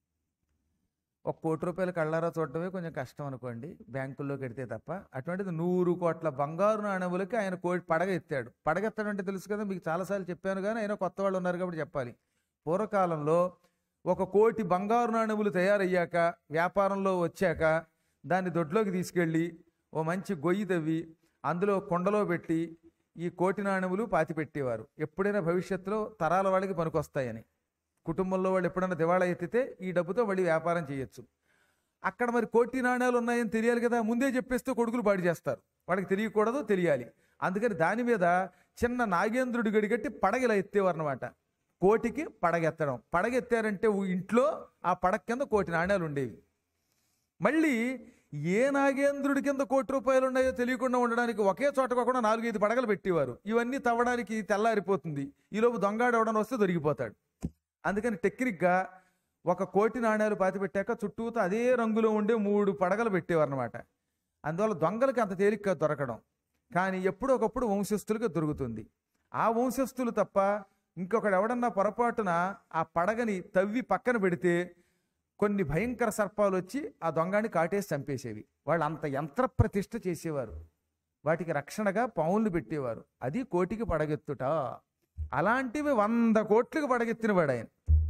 1 కోటి రూపాయలు కళ్ళారా చూడటమే కొంచెం కష్టం అనుకోండి, బ్యాంకుల్లో కడితే తప్ప. అటువంటిది 100 కోట్ల బంగారు నాణెములకి ఆయన పడగ ఎత్తాడు. పడగెత్తడం అంటే తెలుసు కదా, మీకు చాలాసార్లు చెప్పాను, కానీ అయినా కొత్త వాళ్ళు ఉన్నారు కాబట్టి చెప్పాలి. పూర్వకాలంలో 1 కోటి బంగారు నాణెములు తయారయ్యాక, వ్యాపారంలో వచ్చాక దాన్ని దొడ్లోకి తీసుకెళ్ళి ఓ మంచి గొయ్యి తవ్వి అందులో కుండలో పెట్టి ఈ కోటి నాణెములు పాతి పెట్టేవారు. ఎప్పుడైనా భవిష్యత్తులో తరాల వాళ్ళకి పనికొస్తాయని. కుటుంబంలో వాళ్ళు ఎప్పుడైనా దివాళా ఎత్తితే ఈ డబ్బుతో మళ్ళీ వ్యాపారం చేయొచ్చు. అక్కడ మరి కోటి నాణ్యాలు ఉన్నాయని తెలియాలి కదా, ముందే చెప్పేస్తే కొడుకులు పాడు చేస్తారు. వాడికి తెలియకూడదు, తెలియాలి. అందుకని దాని మీద చిన్న నాగేంద్రుడి గడిగట్టి పడగలా ఎత్తేవారు అనమాట. కోటికి పడగెత్తడం. పడగెత్తారంటే ఇంట్లో ఆ పడగ కింద కోటి నాణ్యాలు ఉండేవి. మళ్ళీ ఏ నాగేంద్రుడి కింద 1 కోటి రూపాయలు ఉన్నాయో తెలియకుండా ఉండడానికి ఒకే చోట కాకుండా 4-5 పడగలు పెట్టేవారు. ఇవన్నీ తవ్వడానికి తెల్లారిపోతుంది. ఈలోపు దొంగాడు ఎవడని వస్తే దొరికిపోతాడు. అందుకని టెక్నిక్గా 1 కోటి నాణ్యాలు పాతి పెట్టాక చుట్టూతో అదే రంగులో ఉండే 3 పడగలు పెట్టేవారు అనమాట. అందువల్ల దొంగలకి అంత తేలిగ్గా దొరకడం. కానీ ఎప్పుడొకప్పుడు వంశస్థులకి దొరుకుతుంది. ఆ వంశస్థులు తప్ప ఇంకొకడు ఎవడన్నా పొరపాటున ఆ పడగని తవ్వి పక్కన పెడితే కొన్ని భయంకర సర్పాలు వచ్చి ఆ దొంగని కాటేసి చంపేసేవి. వాళ్ళు అంత యంత్ర ప్రతిష్ఠ చేసేవారు. వాటికి రక్షణగా పావులను పెట్టేవారు. అది కోటికి పడగెత్తుట. అలాంటివి 100 కోట్లకు పడగెత్తినవాడు ఆయన.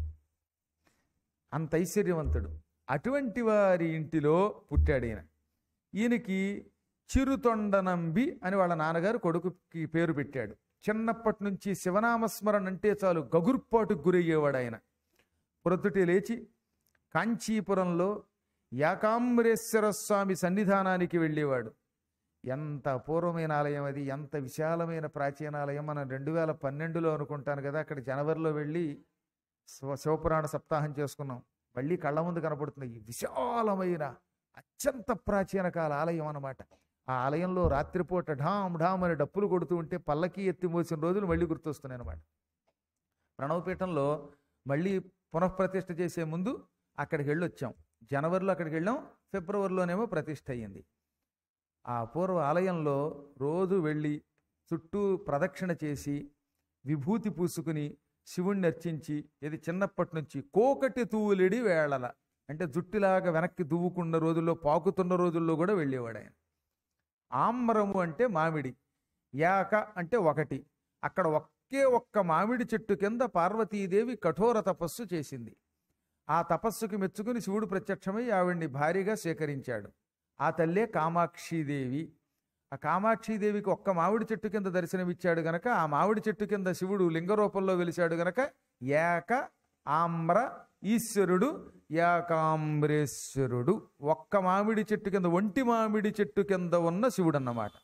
అంత ఐశ్వర్యవంతుడు. అటువంటి వారి ఇంటిలో పుట్టాడు ఈయన. ఈయనకి చిరుతొండనంబి అని వాళ్ళ నాన్నగారు కొడుకుకి పేరు పెట్టాడు. చిన్నప్పటి నుంచి శివనామస్మరణ అంటే చాలు గగుర్పాటుకు గురయ్యేవాడు ఆయన. ప్రొద్దుటే లేచి కాంచీపురంలో యాకాంబరేశ్వర స్వామి సన్నిధానానికి వెళ్ళేవాడు. ఎంత అపూర్వమైన ఆలయం అది, ఎంత విశాలమైన ప్రాచీన ఆలయం. మనం 2012లో అనుకుంటాను కదా, అక్కడ జనవరిలో వెళ్ళి శివపురాణ సప్తాహం చేసుకున్నాం. మళ్ళీ కళ్ళ ముందు కనపడుతుంది ఈ విశాలమైన అత్యంత ప్రాచీన కాల ఆలయం అన్నమాట. ఆ ఆలయంలో రాత్రిపూట ఢామ్ ఢామ్ అని డప్పులు కొడుతూ ఉంటే పల్లకి ఎత్తి మోసిన రోజులు మళ్ళీ గుర్తొస్తున్నాయి అన్నమాట. ప్రణవపీఠంలో మళ్ళీ పునఃప్రతిష్ఠ చేసే ముందు అక్కడికి వెళ్ళి వచ్చాం. జనవరిలో అక్కడికి వెళ్ళాం, ఫిబ్రవరిలోనేమో ప్రతిష్ఠ అయ్యింది. ఆ పూర్వ ఆలయంలో రోజు వెళ్ళి చుట్టూ ప్రదక్షిణ చేసి విభూతి పూసుకుని శివుణ్ణి అర్చించి, ఇది చిన్నప్పటి నుంచి కోకటి తూలిడి వేళల అంటే జుట్టులాగా వెనక్కి దువ్వుకున్న రోజుల్లో, పాకుతున్న రోజుల్లో కూడా వెళ్ళేవాడు ఆయన. ఆమ్రము అంటే మామిడి, యాక అంటే 1. అక్కడ ఒక్క మామిడి చెట్టు కింద పార్వతీదేవి కఠోర తపస్సు చేసింది. ఆ తపస్సుకి మెచ్చుకుని శివుడు ప్రత్యక్షమై ఆవిడ్ని భార్యగా స్వీకరించాడు. ఆ తల్లే కామాక్షీదేవి. ఆ కామాక్షీదేవికి ఒక్క మామిడి చెట్టు కింద దర్శనమిచ్చాడు గనక, ఆ మామిడి చెట్టు కింద శివుడు లింగ రూపంలో వెలిశాడు గనక ఏక ఆమ్ర ఈశ్వరుడు, ఏకాంబరేశ్వరుడు. ఒక్క మామిడి చెట్టు కింద, ఒంటి మామిడి చెట్టు కింద ఉన్న శివుడు అన్నమాట.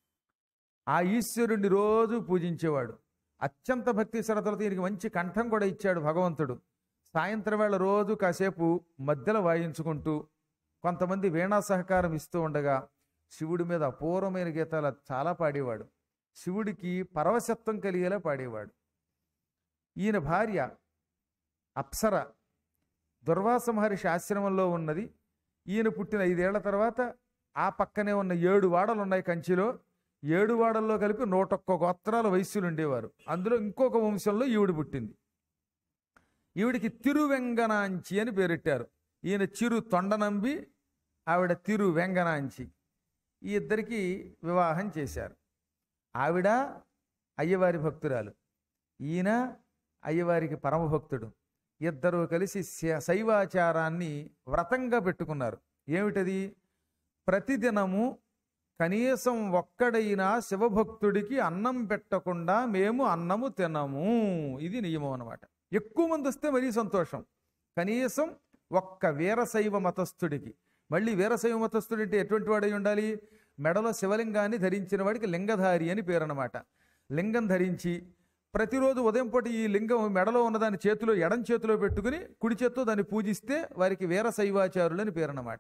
ఆ ఈశ్వరుణ్ణి రోజు పూజించేవాడు. అత్యంత భక్తి శ్రద్ధలతో ఈయనకి మంచి కంఠం కూడా ఇచ్చాడు భగవంతుడు. సాయంత్రం వేళ రోజు కాసేపు మధ్యలో వాయించుకుంటూ, కొంతమంది వీణా సహకారం ఇస్తూ ఉండగా శివుడి మీద అపూర్వమైన గీతాలు చాలా పాడేవాడు. శివుడికి పరవశత్వం కలిగేలా పాడేవాడు. ఈయన భార్య అప్సర దుర్వాస మహర్షి ఆశ్రమంలో ఉన్నది. ఈయన పుట్టిన 5 ఏళ్ల తర్వాత ఆ పక్కనే ఉన్న 7 వాడలు ఉన్నాయి కంచిలో. 7 వాడల్లో కలిపి 101 గోత్రాల వైశ్యులు ఉండేవారు. అందులో ఇంకొక వంశంలో ఈవిడ పుట్టింది. ఈవిడికి తిరువెంగనాంచి అని పేరెట్టారు. ఈయన చిరు తొండనంబి, ఆవిడ తిరువెంగనాంచి. ఈ ఇద్దరికి వివాహం చేశారు. ఆవిడ అయ్యవారి భక్తురాలు, ఈయన అయ్యవారికి పరమభక్తుడు. ఇద్దరూ కలిసి శైవాచారాన్ని వ్రతంగా పెట్టుకున్నారు. ఏమిటది? ప్రతిదినము కనీసం ఒక్కడైనా శివభక్తుడికి అన్నం పెట్టకుండా మేము అన్నము తినము. ఇది నియమం అన్నమాట. ఎక్కువ మంది వస్తే మరీ సంతోషం. కనీసం ఒక్క వీరశైవ మతస్థుడికి. మళ్ళీ వీరశైవ మతస్థుడు అంటే ఎటువంటి వాడై ఉండాలి? మెడలో శివలింగాన్ని ధరించిన వాడికి లింగధారి అని పేరు అన్నమాట. లింగం ధరించి ప్రతిరోజు ఉదయం పూట ఈ లింగం మెడలో ఉన్నదాన్ని చేతిలో, ఎడం చేతిలో పెట్టుకుని కుడి చేత్తో దాన్ని పూజిస్తే వారికి వీరశైవాచారులు అని పేరు అన్నమాట.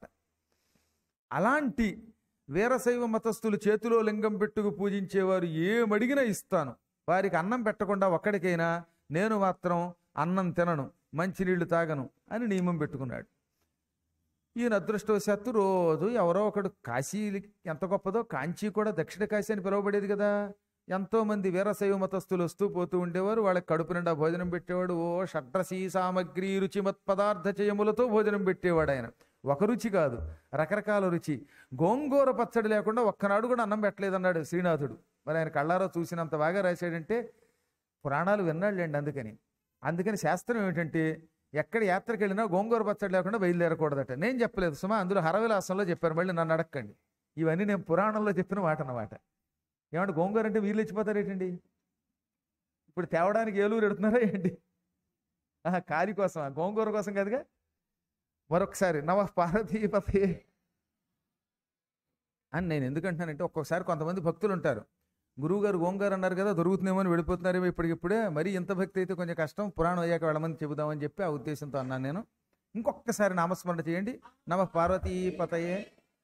అలాంటి వీరశైవ మతస్థులు చేతిలో లింగం పెట్టుకు పూజించేవారు ఏమడిగినా ఇస్తాను, వారికి అన్నం పెట్టకుండా ఒక్కడికైనా నేను మాత్రం అన్నం తినను, మంచినీళ్లు తాగను అని నియమం పెట్టుకున్నాడు. ఈయన అదృష్టవశాత్తు రోజు ఎవరో ఒకడు, కాశీ ఎంత గొప్పదో, కాంచీ కూడా దక్షిణ కాశీ అని పిలువబడేది కదా, ఎంతోమంది వీరశైవ మతస్థులు వస్తూ పోతూ ఉండేవారు. వాళ్ళకి కడుపు నిండా భోజనం పెట్టేవాడు. ఓ షడ్రసీ సామగ్రి రుచిమత్ పదార్థ చేయములతో భోజనం పెట్టేవాడు ఆయన. ఒక రుచి కాదు, రకరకాల రుచి. గోంగూర పచ్చడి లేకుండా ఒక్కనాడు కూడా అన్నం పెట్టలేదన్నాడు శ్రీనాథుడు. మరి ఆయన కళ్ళారో చూసినంత బాగా రాశాడంటే పురాణాలు విన్నాడులేండి. అందుకని శాస్త్రం ఏమిటంటే ఎక్కడ యాత్రకు వెళ్ళినా గోంగూర పచ్చడి లేకుండా బయలుదేరకూడదట. నేను చెప్పలేదు సుమా, అందులో హరవిలాసంలో చెప్పారు. మళ్ళీ నన్ను అడక్కండి, ఇవన్నీ నేను పురాణంలో చెప్పిన మాట అన్నమాట. ఏమంటే గోంగూర అంటే వీళ్ళు ఇచ్చిపోతారేటండి? ఇప్పుడు తేవడానికి ఏలూరు ఎడుతున్నారా ఏంటి? కాలి కోసం, గోంగూర కోసం కాదుగా. మరొకసారి నవ పార్వతీపతి అని నేను ఎందుకంటున్నానంటే, ఒక్కొక్కసారి కొంతమంది భక్తులు ఉంటారు, గురువుగారు గోంగూర అన్నారు కదా దొరుకుతుందేమో అని వెళ్ళిపోతున్నారేమో ఇప్పటికిప్పుడే, మరీ ఇంత భక్తి అయితే కొంచెం కష్టం, పురాణం అయ్యాక వెళ్ళమని చెబుదామని చెప్పి ఆ ఉద్దేశంతో అన్నాను నేను. ఇంకొకసారి నామస్మరణ చేయండి, నమ పార్వతీపతయే.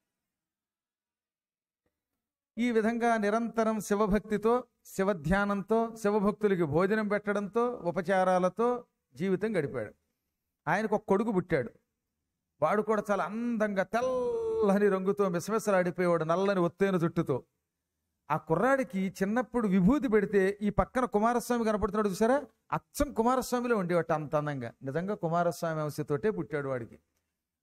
ఈ విధంగా నిరంతరం శివభక్తితో, శివధ్యానంతో, శివభక్తులకి భోజనం పెట్టడంతో, ఉపచారాలతో జీవితం గడిపాడు. ఆయనకు ఒక కొడుకు పుట్టాడు. వాడు కూడా చాలా అందంగా తెల్లని రంగుతో మిసమిసలాడిపోయేవాడు, నల్లని ఒత్తైన జుట్టుతో. ఆ కుర్రాడికి చిన్నప్పుడు విభూతి పెడితే ఈ పక్కన కుమారస్వామి కనపడుతున్నాడు చూసారా, అచ్చం కుమారస్వామిలో ఉండేవాట అంత అందంగా. నిజంగా కుమారస్వామి అంశతోటే పుట్టాడు వాడికి.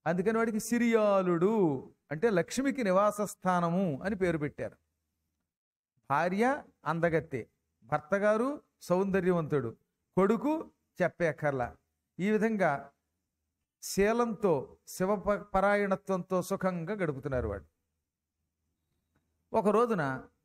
అందుకని వాడికి సిరియాలుడు అంటే లక్ష్మికి నివాస స్థానము అని పేరు పెట్టారు. భార్య అందగత్తె, భర్త గారు సౌందర్యవంతుడు, కొడుకు చెప్పేక్కర్లా. ఈ విధంగా శీలంతో శివపరాయణత్వంతో సుఖంగా గడుపుతున్నారు వాడు. ఒక రోజున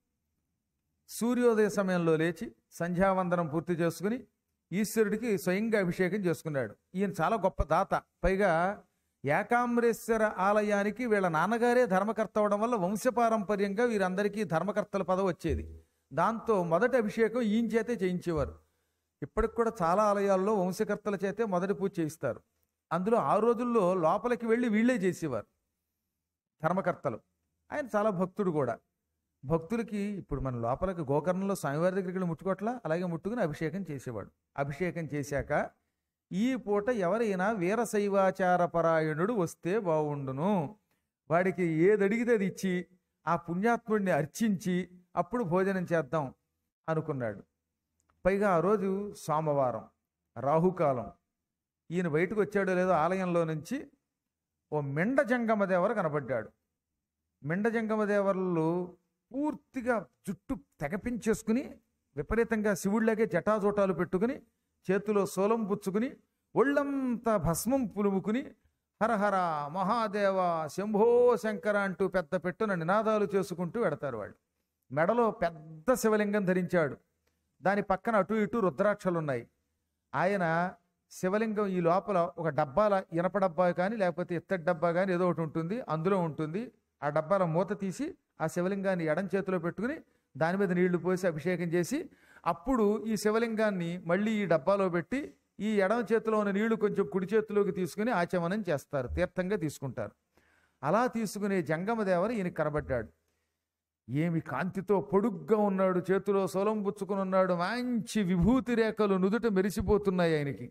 సూర్యోదయ సమయంలో లేచి సంధ్యావందనం పూర్తి చేసుకుని ఈశ్వరుడికి స్వయంగా అభిషేకం చేసుకున్నాడు. ఈయన చాలా గొప్ప దాత. పైగా ఏకాంబరేశ్వర ఆలయానికి వీళ్ళ నాన్నగారే ధర్మకర్త అవడం వల్ల వంశపారంపర్యంగా వీరందరికీ ధర్మకర్తల పదవి వచ్చేది. దాంతో మొదటి అభిషేకం ఈయన చేతే చేయించేవారు. ఇప్పటికి కూడా చాలా ఆలయాల్లో వంశకర్తల చేతే మొదటి పూజ చేయిస్తారు. అందులో ఆ రోజుల్లో లోపలికి వెళ్ళి వీళ్ళే చేసేవారు ధర్మకర్తలు. ఆయన చాలా భక్తుడు కూడా. భక్తులకి ఇప్పుడు మన లోపలికి గోకర్ణంలో స్వామివారి దగ్గరికి వెళ్ళి ముట్టుకోట్లా, అలాగే ముట్టుకుని అభిషేకం చేసేవాడు. అభిషేకం చేశాక ఈ పూట ఎవరైనా వీరశైవాచార పరాయణుడు వస్తే బాగుండును, వాడికి ఏది అడిగితే అది ఇచ్చి ఆ పుణ్యాత్ముడిని అర్చించి అప్పుడు భోజనం చేద్దాం అనుకున్నాడు. పైగా ఆ రోజు సోమవారం, రాహుకాలం. ఈయన బయటకు వచ్చాడో లేదో ఆలయంలో నుంచి ఓ మెండ జంగమదేవర కనబడ్డాడు. మెండ జంగమదేవర్లు పూర్తిగా జుట్టు తెగపించేసుకుని విపరీతంగా శివుడిలాగే జటాజోటాలు పెట్టుకుని చేతిలో సోలం పుచ్చుకుని ఒళ్ళంతా భస్మం పులుముకుని హరహర మహాదేవ శంభో శంకర అంటూ పెద్ద పెట్టున నినాదాలు చేసుకుంటూ వెడతారు వాళ్ళు. మెడలో పెద్ద శివలింగం ధరించాడు. దాని పక్కన అటు ఇటు రుద్రాక్షలున్నాయి. ఆయన శివలింగం ఈ లోపల ఒక డబ్బాల ఇనప డబ్బా కానీ లేకపోతే ఇత్తడి డబ్బా కానీ ఏదో ఒకటి ఉంటుంది, అందులో ఉంటుంది. ఆ డబ్బాల మూత తీసి ఆ శివలింగాన్ని ఎడం చేతిలో పెట్టుకుని దాని మీద నీళ్లు పోసి అభిషేకం చేసి అప్పుడు ఈ శివలింగాన్ని మళ్ళీ ఈ డబ్బాలో పెట్టి ఈ ఎడమ చేతిలో ఉన్న నీళ్లు కొంచెం కుడి చేతిలోకి తీసుకుని ఆచమనం చేస్తారు, తీర్థంగా తీసుకుంటారు. అలా తీసుకునే జంగమదేవరు ఈయన కనబడ్డాడు. ఏమి కాంతితో పొడుగ్గా ఉన్నాడు, చేతిలో సోలం పుచ్చుకుని ఉన్నాడు, మంచి విభూతి రేఖలు నుదుట మెరిసిపోతున్నాయి ఆయనకి.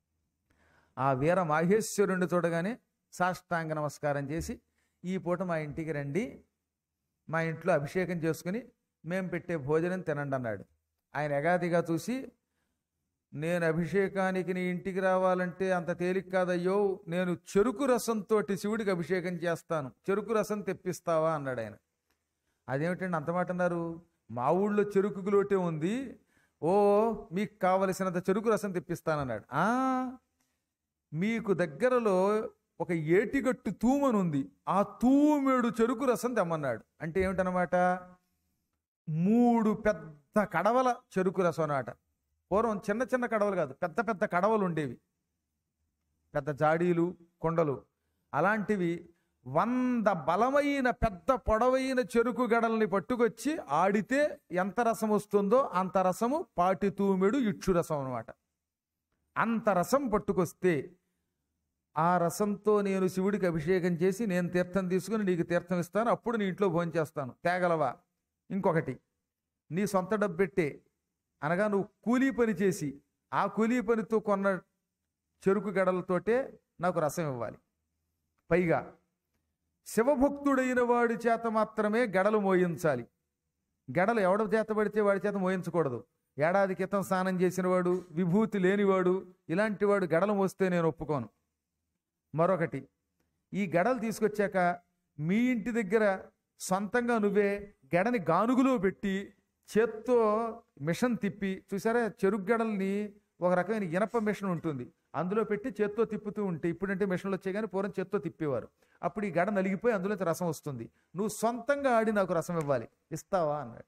ఆ వీర మాహేశ్వరుణ్ణి చూడగానే సాష్టాంగ నమస్కారం చేసి ఈ పూట మా ఇంటికి రండి, మా ఇంట్లో అభిషేకం చేసుకుని మేము పెట్టే భోజనం తినండి అన్నాడు. ఆయన ఎగాదిగా చూసి, నేను అభిషేకానికి నీ ఇంటికి రావాలంటే అంత తేలిక కాదయ్యో, నేను చెరుకు రసంతో శివుడికి అభిషేకం చేస్తాను, చెరుకు రసం తెప్పిస్తావా అన్నాడు ఆయన. అదేమిటండి అంత మాట అన్నారు? మా ఊళ్ళో చెరుకు లోటే ఉంది, ఓ మీకు కావలసినంత చెరుకు రసం తెప్పిస్తానన్నాడు. మీకు దగ్గరలో ఒక ఏటిగట్టు తూమనుంది, ఆ తూమెడు చెరుకు రసం తెమ్మన్నాడు. అంటే ఏమిటనమాట? 3 పెద్ద కడవల చెరుకు రసం అన్నమాట. పూర్వం చిన్న చిన్న కడవలు కాదు, పెద్ద పెద్ద కడవలు ఉండేవి, పెద్ద జాడీలు కొండలు. అలాంటివి 100 బలమైన పెద్ద పొడవైన చెరుకు గడల్ని పట్టుకొచ్చి ఆడితే ఎంత రసం వస్తుందో అంత రసము పాటి తూమెడు ఇచ్చు రసం అనమాట. అంత రసం పట్టుకొస్తే ఆ రసంతో నేను శివుడికి అభిషేకం చేసి నేను తీర్థం తీసుకుని నీకు తీర్థం ఇస్తాను, అప్పుడు నీ ఇంట్లో భోజనం చేస్తాను, తేగలవా? ఇంకొకటి, నీ సొంత డబ్బు పెట్టే, అనగా నువ్వు కూలీ పని చేసి ఆ కూలీ పనితో కొన్న చెరుకు గడలతోటే నాకు రసం ఇవ్వాలి. పైగా శివభక్తుడైన వాడి చేత మాత్రమే గడలు మోయించాలి. గడలు ఎవడ చేత పడితే వాడి చేత మోయించకూడదు. ఏడాది క్రితం స్నానం చేసినవాడు, విభూతి లేనివాడు, ఇలాంటి వాడు గడలు మోస్తే నేను ఒప్పుకోను. మరొకటి, ఈ గడలు తీసుకొచ్చాక మీ ఇంటి దగ్గర సొంతంగా నువ్వే గడని గానుగులో పెట్టి చేత్తో మిషన్ తిప్పి, చూసారా చెరుకు గడల్ని ఒక రకమైన ఇనప మిషన్ ఉంటుంది, అందులో పెట్టి చేత్తో తిప్పుతూ ఉంటే, ఇప్పుడంటే మిషన్లు వచ్చాయి కానీ పూర్వం చేత్తో తిప్పేవారు. అప్పుడు ఈ గడ నలిగిపోయి అందులో రసం వస్తుంది. నువ్వు సొంతంగా ఆడి నాకు రసం ఇవ్వాలి, ఇస్తావా అన్నాడు.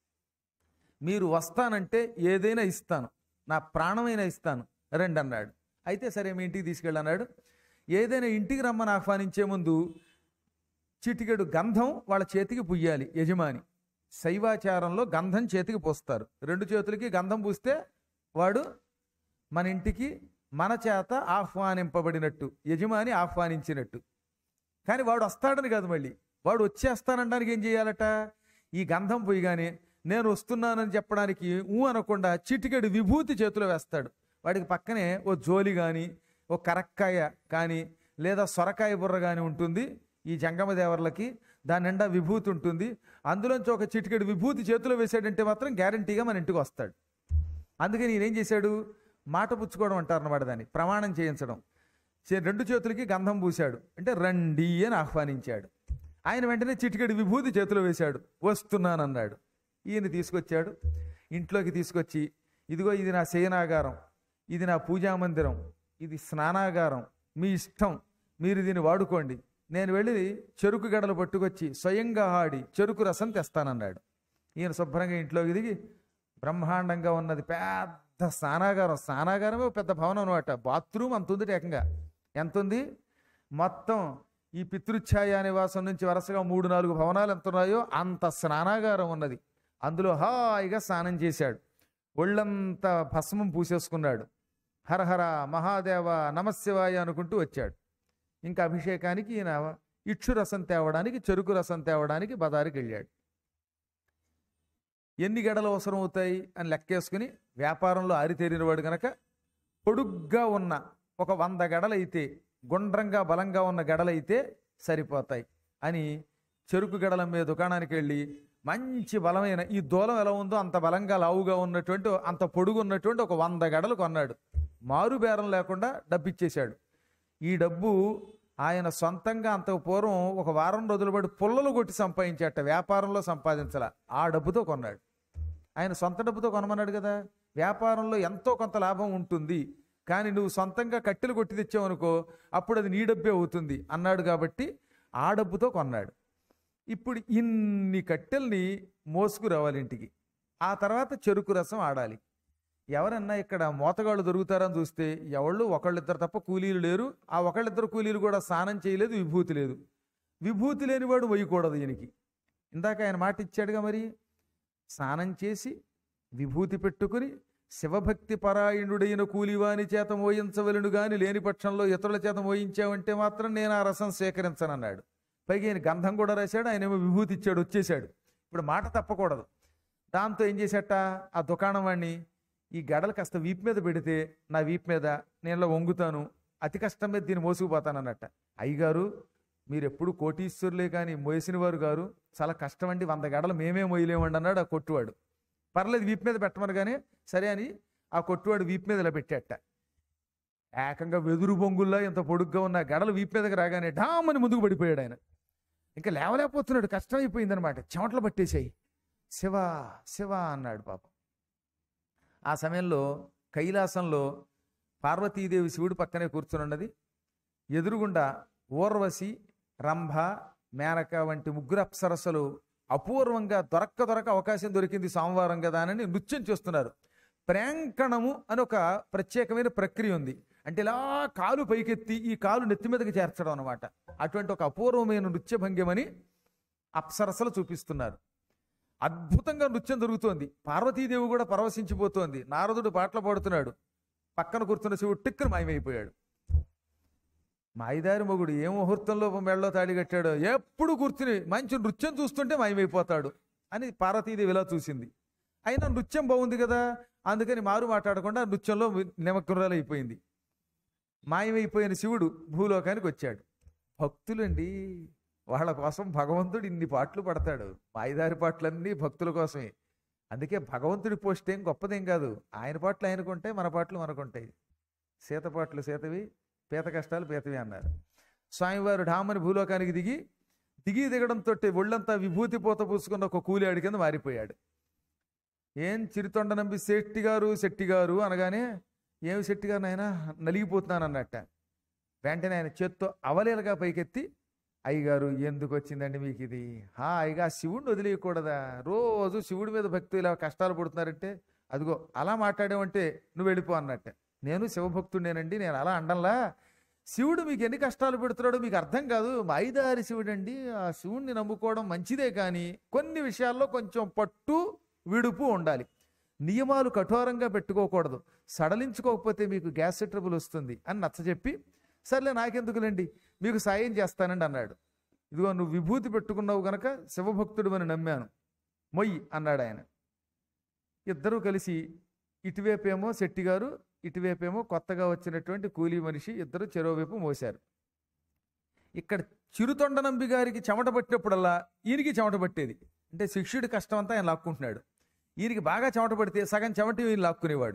మీరు వస్తానంటే ఏదైనా ఇస్తాను, నా ప్రాణమైనా ఇస్తాను, రండి అన్నాడు. అయితే సరే మీ ఇంటికి తీసుకెళ్ళన్నాడు. ఏదైనా ఇంటికి రమ్మని ఆహ్వానించే ముందు చిటికెడు గంధం వాళ్ళ చేతికి పుయ్యాలి యజమాని. శైవాచారంలో గంధం చేతికి పోస్తారు. 2 చేతులకి గంధం పూస్తే వాడు మన ఇంటికి మన చేత ఆహ్వానింపబడినట్టు, యజమాని ఆహ్వానించినట్టు. కానీ వాడు వస్తాడని కాదు, మళ్ళీ వాడు వచ్చేస్తానడానికి ఏం చేయాలట? ఈ గంధం పొయ్యగానే నేను వస్తున్నానని చెప్పడానికి అనకుండా చిటికెడు విభూతి చేతిలో వేస్తాడు. వాడికి పక్కనే ఓ జోలి కానీ ఓ కరక్కాయ కానీ లేదా సొరకాయ బుర్ర కానీ ఉంటుంది ఈ జంగమదేవర్లకి. దాని నిండా విభూతి ఉంటుంది. అందులోంచి ఒక చిటికెడు విభూతి చేతిలో వేసాడంటే మాత్రం గ్యారంటీగా మన ఇంటికి వస్తాడు. అందుకని నేనేం చేశాడు, మాట పుచ్చుకోవడం అంటారు అన్నమాట, దాన్ని ప్రమాణం చేయించడం. రెండు చేతులకి గంధం పూశాడు. అంటే రండి అని ఆహ్వానించాడు. ఆయన వెంటనే చిటికెడు విభూతి చేతిలో వేశాడు. వస్తున్నానన్నాడు. ఈయన తీసుకొచ్చాడు. ఇంట్లోకి తీసుకొచ్చి, ఇదిగో ఇది నా శయనాగారం, ఇది నా పూజామందిరం, ఇది స్నానాగారం, మీ ఇష్టం, మీరు దీన్ని వాడుకోండి. నేను వెళ్ళి చెరుకు గడలు పట్టుకొచ్చి స్వయంగా ఆడి చెరుకు రసం తెస్తానన్నాడు. ఈయన శుభ్రంగా ఇంట్లోకి దిగి, బ్రహ్మాండంగా ఉన్నది పెద్ద స్నానాగారం. స్నానాగారమే పెద్ద భవనం అనమాట. బాత్రూమ్ అంత ఉంది. ఏకంగా ఎంత ఉంది? మొత్తం ఈ పితృఛాయ నివాసం నుంచి వరుసగా 3-4 భవనాలు ఎంత ఉన్నాయో అంత స్నానాగారం ఉన్నది. అందులో హాయిగా స్నానం చేశాడు. ఒళ్ళంతా భస్మం పూసేసుకున్నాడు. హరహర మహాదేవ నమశివాయ అనుకుంటూ వచ్చాడు. ఇంకా అభిషేకానికి ఈయన ఇక్షు రసం తేవడానికి, చెరుకు రసం తేవడానికి బజారుకి వెళ్ళాడు. ఎన్ని గడలు అవసరం అవుతాయి అని లెక్కేసుకుని, వ్యాపారంలో ఆరితేరినవాడు గనక పొడుగ్గా ఉన్న ఒక 100 గడలైతే, గుండ్రంగా బలంగా ఉన్న గడలైతే సరిపోతాయి అని చెరుకు గడల మీద దుకాణానికి వెళ్ళి మంచి బలమైన, ఈ దూలం ఎలా ఉందో అంత బలంగా లావుగా ఉన్నటువంటి, అంత పొడుగు ఉన్నటువంటి ఒక 100 గడలు కొన్నాడు. మారు బేరం లేకుండా డబ్బు ఇచ్చేశాడు. ఈ డబ్బు ఆయన సొంతంగా అంత పూర్వం ఒక వారం రోజుల పాటు పుల్లలు కొట్టి సంపాదించేట, వ్యాపారంలో సంపాదించాల. ఆ డబ్బుతో కొన్నాడు. ఆయన సొంత డబ్బుతో కొనమన్నాడు కదా. వ్యాపారంలో ఎంతో కొంత లాభం ఉంటుంది, కానీ నువ్వు సొంతంగా కట్టెలు కొట్టి తెచ్చావు అనుకో, అప్పుడు అది నీ డబ్బే అవుతుంది అన్నాడు. కాబట్టి ఆ డబ్బుతో కొన్నాడు. ఇప్పుడు ఇన్ని కట్టెల్ని మోసుకురావాలి ఇంటికి. ఆ తర్వాత చెరుకు రసం ఆడాలి. ఎవరన్నా ఇక్కడ మోతగాళ్ళు దొరుకుతారని చూస్తే ఎవళ్ళు ఒకళ్ళిద్దరు తప్ప కూలీలు లేరు. ఆ ఒకళ్ళిద్దరు కూలీలు కూడా స్నానం చేయలేదు, విభూతి లేదు. విభూతి లేనివాడు వేయకూడదు ఈయనకి. ఇందాక ఆయన మాట ఇచ్చాడుగా, మరి స్నానం చేసి విభూతి పెట్టుకుని శివభక్తి పరాయణుడైన కూలివాని చేత మోయించవలను గాని, లేని పక్షంలో ఇతరుల చేత మోయించావంటే మాత్రం నేను ఆ రసం సేకరించనన్నాడు. పైగా ఈయన గంధం కూడా రాశాడు, ఆయనేమో విభూతి ఇచ్చాడు, వచ్చేశాడు. ఇప్పుడు మాట తప్పకూడదు. దాంతో ఏం చేశాట, ఆ దుకాణం వాడిని, ఈ గడలు కాస్త వీపు మీద పెడితే నా వీపు మీద నేను వంగుతాను, అతి కష్టం మీద దీన్ని మోసుకుపోతాను అన్నట్ట. అయ్యగారు మీరు ఎప్పుడు కోటీశ్వరులే కానీ మోసిన వారు గారు, చాలా కష్టం అండి, 100 గడలు మేమే మోయలేమండి అన్నాడు ఆ కొట్టువాడు. పర్లేదు వీపు మీద పెట్టమనగానే సరే అని ఆ కొట్టువాడు వీపు మీద ఇలా పెట్టేట. ఏకంగా వెదురు బొంగుల్లా ఎంత పొడుగ్గా ఉన్న గడలు వీపు మీదకి రాగానే డామని ముందుకు పడిపోయాడు ఆయన. ఇంకా లేవలేకపోతున్నాడు, కష్టమైపోయిందనమాట. చెమటలు పట్టేశాయి. శివ శివ అన్నాడు పాపం. ఆ సమయంలో కైలాసంలో పార్వతీదేవి శివుడు పక్కనే కూర్చున్నది. ఎదురుగుండా ఊర్వశి, రంభ, మేనక వంటి 3 అప్సరసలు అపూర్వంగా దొరక్క అవకాశం దొరికింది సోమవారం కదా అని నృత్యం చేస్తున్నారు. ప్రేంకణము అని ఒక ప్రత్యేకమైన ప్రక్రియ ఉంది. అంటే ఇలా కాలు పైకెత్తి ఈ కాలు నెత్తి మీదకి చేర్చడం అనమాట. అటువంటి ఒక అపూర్వమైన నృత్య భంగిమని అప్సరసలు చూపిస్తున్నారు. అద్భుతంగా నృత్యం జరుగుతోంది. పార్వతీదేవి కూడా పరవశించిపోతోంది. నారదుడు పాటలు పాడుతున్నాడు. పక్కన కూర్చున్న శివుడు టిక్కున మాయమైపోయాడు. మాయిదారి మొగుడు ఏ ముహూర్తంలో మెళ్ళలో తాడి కట్టాడో, ఎప్పుడు కూర్చుని మంచి నృత్యం చూస్తుంటే మాయమైపోతాడు అని పార్వతీదేవి ఇలా చూసింది. అయినా నృత్యం బాగుంది కదా, అందుకని మారు మాట్లాడకుండా నృత్యంలో నిమగ్నరాలు అయిపోయింది. మాయమైపోయిన శివుడు భూలోకానికి వచ్చాడు. భక్తులండి, వాళ్ళ కోసం భగవంతుడు ఇన్ని పాటలు పడతాడు. మాయిదారి పాటలన్నీ భక్తుల కోసమే. అందుకే భగవంతుడి పోస్ట్ ఏం గొప్పదేం కాదు. ఆయన పాటలు ఆయనకుంటాయి, మన పాటలు మనకుంటాయి. సీత పాటలు సీతవి, పేత కష్టాలు పేతవి అన్నారు. స్వామివారు ఢామని భూలోకానికి దిగడంతో ఒళ్ళంతా విభూతి పోత పూసుకున్న ఒక కూలియాడి కింద మారిపోయాడు. ఏం చిరుతొండ నంబి శెట్టి గారు అనగానే, ఏమి శెట్టి గారు ఆయన నలిగిపోతున్నాను అన్నట్ట. వెంటనే ఆయన చేత్తో అవలేలుగా పైకెత్తి, అయ్యగారు ఎందుకు వచ్చిందండి మీకు ఇది? హాయిగా శివుడిని వదిలేయకూడదా? రోజు శివుడి మీద భక్తులు ఇలా కష్టాలు పడుతున్నారంటే, అదిగో అలా మాట్లాడామంటే నువ్వు వెళ్ళిపో అన్నట్ట. నేను శివభక్తుడేనండి, నేను అలా అండంలా. శివుడు మీకు ఎన్ని కష్టాలు పెడుతున్నాడో మీకు అర్థం కాదు. మాయిదారి శివుడండి. ఆ శివుడిని నమ్ముకోవడం మంచిదే, కానీ కొన్ని విషయాల్లో కొంచెం పట్టు విడుపు ఉండాలి. నియమాలు కఠోరంగా పెట్టుకోకూడదు. సడలించుకోకపోతే మీకు గ్యాస్ ట్రబుల్ వస్తుంది అని నచ్చజెప్పి, సర్లే నాకెందుకులేండి మీకు సాయం చేస్తానండి అన్నాడు. ఇదిగో నువ్వు విభూతి పెట్టుకున్నావు గనక శివభక్తుడు అని నమ్మాను, మొయ్యి అన్నాడు ఆయన. ఇద్దరూ కలిసి ఇటువైపేమో శెట్టి గారు, ఇటువైపేమో కొత్తగా వచ్చినటువంటి కూలీ మనిషి, ఇద్దరు చెరోవైపు మోశారు. ఇక్కడ చిరుతొండ నంబి గారికి చెమట పట్టినప్పుడల్లా ఈయనకి చెమట పట్టేది. అంటే శిష్యుడి కష్టం అంతా ఆయన లాక్కుంటున్నాడు. ఈయనకి బాగా చెమట పడితే సగం చెమట ఈయన లాక్కునేవాడు.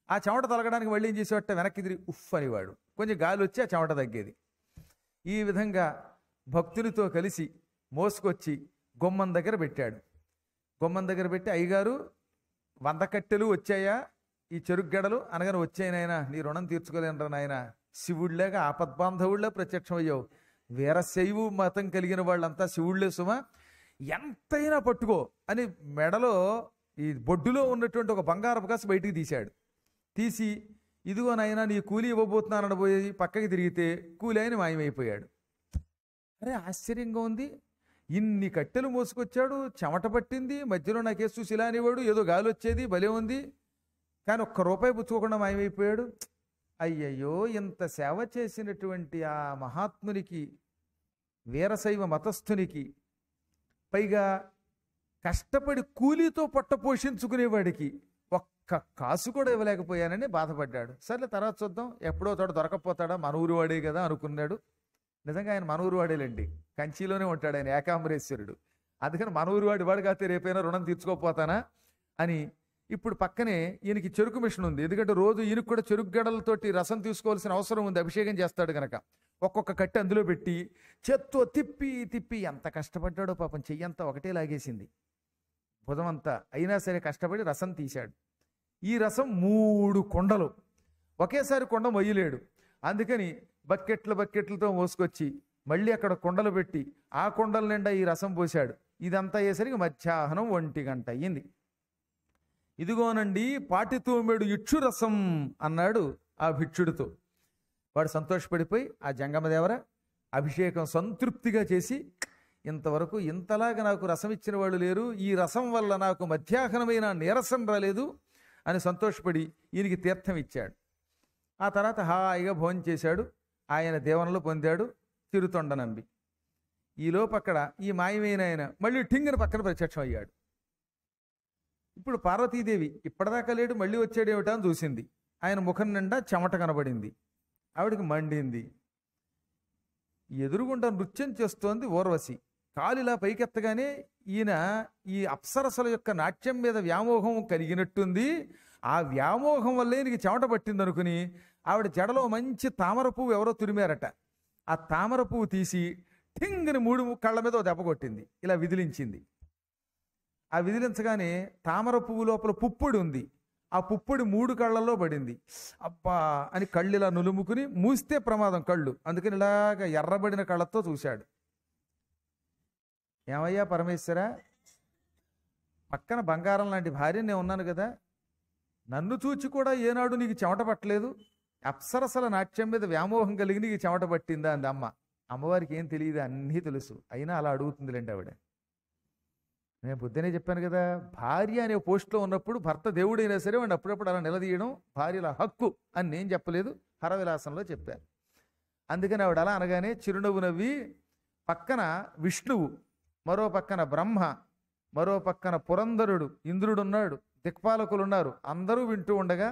ఆ చెమట తొలగడానికి మళ్ళీ ఏం చేసేవాట, వెనక్కి తిరిగి ఉఫ్ అనేవాడు. కొంచెం గాలి వచ్చి ఆ చెమట తగ్గేది. ఈ విధంగా భక్తునితో కలిసి మోసుకొచ్చి గుమ్మం దగ్గర పెట్టాడు. గుమ్మం దగ్గర పెట్టి, అయ్యగారు 100 కట్టెలు వచ్చాయా ఈ చెరుకు గడలు అనగానే, వచ్చాయి నాయనా, నీ రుణం తీర్చుకోలేనరా నాయన, శివుడిలాగా ఆపద్బాంధవుడిలా ప్రత్యక్షం అయ్యావు, వీరశైవ మతం కలిగిన వాళ్ళంతా శివుళ్ళే సుమా, ఎంతైనా పట్టుకో అని మెడలో ఈ బొడ్డులో ఉన్నటువంటి ఒక బంగారపు కాసు బయటికి తీశాడు. తీసి, ఇదిగో నాయనా నీ కూలి ఇవ్వబోతున్నానని పోయి పక్కకి తిరిగితే కూలి ఆయన మాయమైపోయాడు. అరే ఆశ్చర్యంగా ఉంది, ఇన్ని కట్టెలు మోసుకొచ్చాడు, చెమట పట్టింది, మధ్యలో నాకేసి చూసి ఇలా అనేవాడు, ఏదో గాలి వచ్చేది భలే ఉంది, కానీ ఒక్క రూపాయి పుచ్చుకోకుండా మాయమైపోయాడు. అయ్యయ్యో, ఇంత సేవ చేసినటువంటి ఆ మహాత్మునికి, వీరశైవ మతస్థునికి, పైగా కష్టపడి కూలీతో పొట్ట పోషించుకునేవాడికి ఒక్క కాసు కూడా ఇవ్వలేకపోయానని బాధపడ్డాడు. సర్లే తర్వాత చూద్దాం, ఎప్పుడో తోట దొరకపోతాడా, మన ఊరు వాడే కదా అనుకున్నాడు. నిజంగా ఆయన మన ఊరు వాడేలండి, కంచిలోనే ఉంటాడు ఆయన, ఏకాంబరేశ్వరుడు. అందుకని మన ఊరు వాడు కాస్తే రేపైనా రుణం తీర్చుకోపోతానా అని. ఇప్పుడు పక్కనే ఈయనకి చెరుకు మిషన్ ఉంది, ఎందుకంటే రోజు ఈయనకు కూడా చెరుకు గడలతోటి రసం తీసుకోవాల్సిన అవసరం ఉంది, అభిషేకం చేస్తాడు కనుక. ఒక్కొక్క కట్టె అందులో పెట్టి చేత్తో తిప్పి తిప్పి ఎంత కష్టపడ్డాడో పాపం, చెయ్యంతా ఒకటే లాగేసింది, భుజమంతా. అయినా సరే కష్టపడి రసం తీశాడు. ఈ రసం 3 కొండలు, ఒకేసారి కొండ మొయ్యలేడు. అందుకని బకెట్లతో మోసుకొచ్చి మళ్ళీ అక్కడ కొండలు పెట్టి ఆ కొండల నిండా ఈ రసం పోశాడు. ఇదంతా అయ్యేసరికి మధ్యాహ్నం 1 గంట అయ్యింది. ఇదిగోనండి పాటితూమెడు ఇచ్చు రసం అన్నాడు ఆ భిక్షుడితో. వాడు సంతోషపడిపోయి ఆ జంగమదేవర అభిషేకం సంతృప్తిగా చేసి, ఇంతవరకు ఇంతలాగా నాకు రసం ఇచ్చిన వాళ్ళు లేరు, ఈ రసం వల్ల నాకు మధ్యాహ్నమైన నీరసం రాలేదు అని సంతోషపడి ఈయనకి తీర్థం ఇచ్చాడు. ఆ తర్వాత హాయిగా భోజనం చేశాడు, ఆయన దీవెనలు పొందాడు తిరుతొండ నంబి. ఈలోపు అక్కడ ఈ మాయమైన ఆయన మళ్ళీ ఠింగిన పక్కన ప్రత్యక్షం అయ్యాడు. ఇప్పుడు పార్వతీదేవి ఇప్పటిదాకా లేడు, మళ్ళీ వచ్చాడేమిటా అని చూసింది. ఆయన ముఖం నిండా చెమట కనబడింది. ఆవిడికి మండింది. ఎదురుగుండా నృత్యం చేస్తోంది ఊర్వశి. కాలిలా పైకెత్తగానే ఈయన ఈ అప్సరసల యొక్క నాట్యం మీద వ్యామోహం కలిగినట్టుంది. ఆ వ్యామోహం వల్లే నీకు చెమట పట్టింది అనుకుని ఆవిడ జడలో మంచి తామర పువ్వు ఎవరో తురిమారట. ఆ తామర పువ్వు తీసి ఠింగిని 3 కళ్ళ మీద దెబ్బ కొట్టింది, ఇలా విదిలించింది. ఆ విదిలించగానే తామర పువ్వు లోపల పుప్పొడి ఉంది, ఆ పుప్పొడి 3 కళ్ళల్లో పడింది. అబ్బా అని కళ్ళు ఇలా నులుముకుని, మూస్తే ప్రమాదం కళ్ళు, అందుకని ఇలాగ ఎర్రబడిన కళ్ళతో చూశాడు. ఏమయ్యా పరమేశ్వర, పక్కన బంగారం లాంటి భార్య నేను ఉన్నాను కదా, నన్ను చూచి కూడా ఏనాడు నీకు చెమట పట్టలేదు, అప్సరసల నాట్యం మీద వ్యామోహం కలిగి నీకు చెమట పట్టిందా అంది అమ్మ. అమ్మవారికి ఏం తెలియదు, అన్నీ తెలుసు, అయినా అలా అడుగుతుందిలేండి ఆవిడ. నేను పొద్దునే చెప్పాను కదా, భార్య అనే పోస్ట్లో ఉన్నప్పుడు భర్త దేవుడైనా సరే వాడిని అప్పుడప్పుడు అలా నిలదీయడం భార్యల హక్కు అని నేను చెప్పలేదు, హరవిలాసంలో చెప్పాను. అందుకని ఆవిడ అలా అనగానే చిరునవ్వు నవ్వి, పక్కన విష్ణువు, మరో పక్కన బ్రహ్మ, మరో పక్కన పురంధరుడు ఇంద్రుడున్నాడు, దిక్పాలకులున్నారు, అందరూ వింటూ ఉండగా,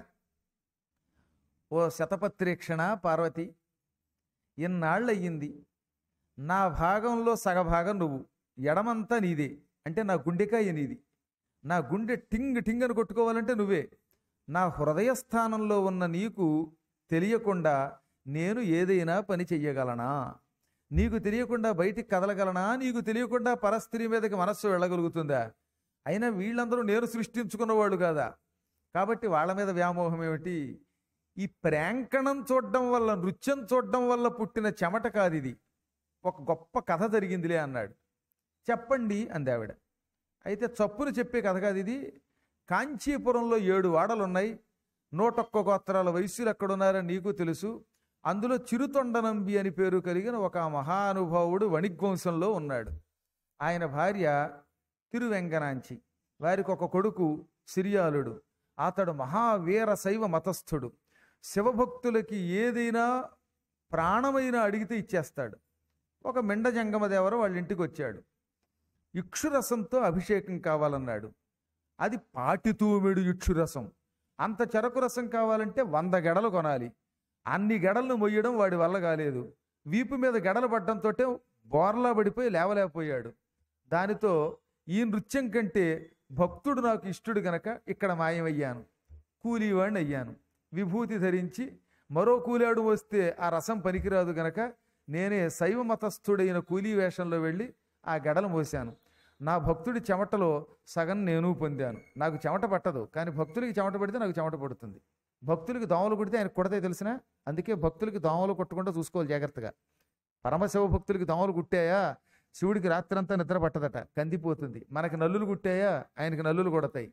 ఓ శతపత్రీక్షణ పార్వతి, ఇన్నాళ్ళయ్యింది, నా భాగంలో సగభాగం నువ్వు, ఎడమంతా నీదే, అంటే నా గుండెకాయ నీది, నా గుండె టింగ్ టింగ్ అని కొట్టుకోవాలంటే నువ్వే, నా హృదయ స్థానంలో ఉన్న నీకు తెలియకుండా నేను ఏదైనా పని చెయ్యగలనా, నీకు తెలియకుండా బయటికి కదలగలనా, నీకు తెలియకుండా పరస్త్రీ మీదకి మనస్సు వెళ్ళగలుగుతుందా? అయినా వీళ్ళందరూ నేను సృష్టించుకున్న వాళ్ళు కాదా, కాబట్టి వాళ్ళ మీద వ్యామోహం ఏమిటి? ఈ ప్రాంకణం చూడడం వల్ల, నృత్యం చూడడం వల్ల పుట్టిన చెమట కాదు ఇది, ఒక గొప్ప కథ జరిగిందిలే అన్నాడు. చెప్పండి అంది ఆవిడ. అయితే చప్పును చెప్పే కథ కాదు ఇది. కాంచీపురంలో 7 వాడలు ఉన్నాయి, 101 గోత్రాల వైశ్యులు ఎక్కడున్నారని నీకు తెలుసు. అందులో చిరుతొండనంబి అని పేరు కలిగిన ఒక మహానుభావుడు వణిగ్వంశంలో ఉన్నాడు. ఆయన భార్య తిరువెంగనాంచి, వారికి ఒక కొడుకు సిరియాలుడు. అతడు మహావీర శైవ మతస్థుడు, శివభక్తులకి ఏదైనా ప్రాణమైనా అడిగితే ఇచ్చేస్తాడు. ఒక మెండ జంగమదేవర వాళ్ళ ఇంటికి వచ్చాడు. ఇక్షురసంతో అభిషేకం కావాలన్నాడు. అది పాటితూమెడు ఇక్షురసం. అంత చెరకు రసం కావాలంటే 100 గెడలు కొనాలి. అన్ని గెడలను మొయ్యడం వాడి వల్ల కాలేదు. వీపు మీద గెడలు పడ్డంతో బోర్లా పడిపోయి లేవలేకపోయాడు. దానితో ఈ నృత్యం కంటే భక్తుడు నాకు ఇష్టడు గనక ఇక్కడ మాయమయ్యాను, కూలీవాడిని అయ్యాను. విభూతి ధరించి మరో కూలాడు వస్తే ఆ రసం పనికిరాదు గనక నేనే శైవ మతస్థుడైన కూలీ వేషంలో వెళ్ళి ఆ గడలు మోశాను. నా భక్తుడి చెమటలో సగం నేను పొందాను. నాకు చెమట పట్టదు, కానీ భక్తులకి చెమట పడితే నాకు చెమట పడుతుంది. భక్తులకి దోమలు కుడితే ఆయన కుడతాయి తెలిసిన, అందుకే భక్తులకి దోమలు కొట్టకుండా చూసుకోవాలి జాగ్రత్తగా. పరమశివ భక్తులకి దోమలు కుట్టాయా శివుడికి రాత్రంతా నిద్ర పట్టదట, కందిపోతుంది. మనకి నల్లులు కుట్టాయా ఆయనకి నల్లులు కొడతాయి.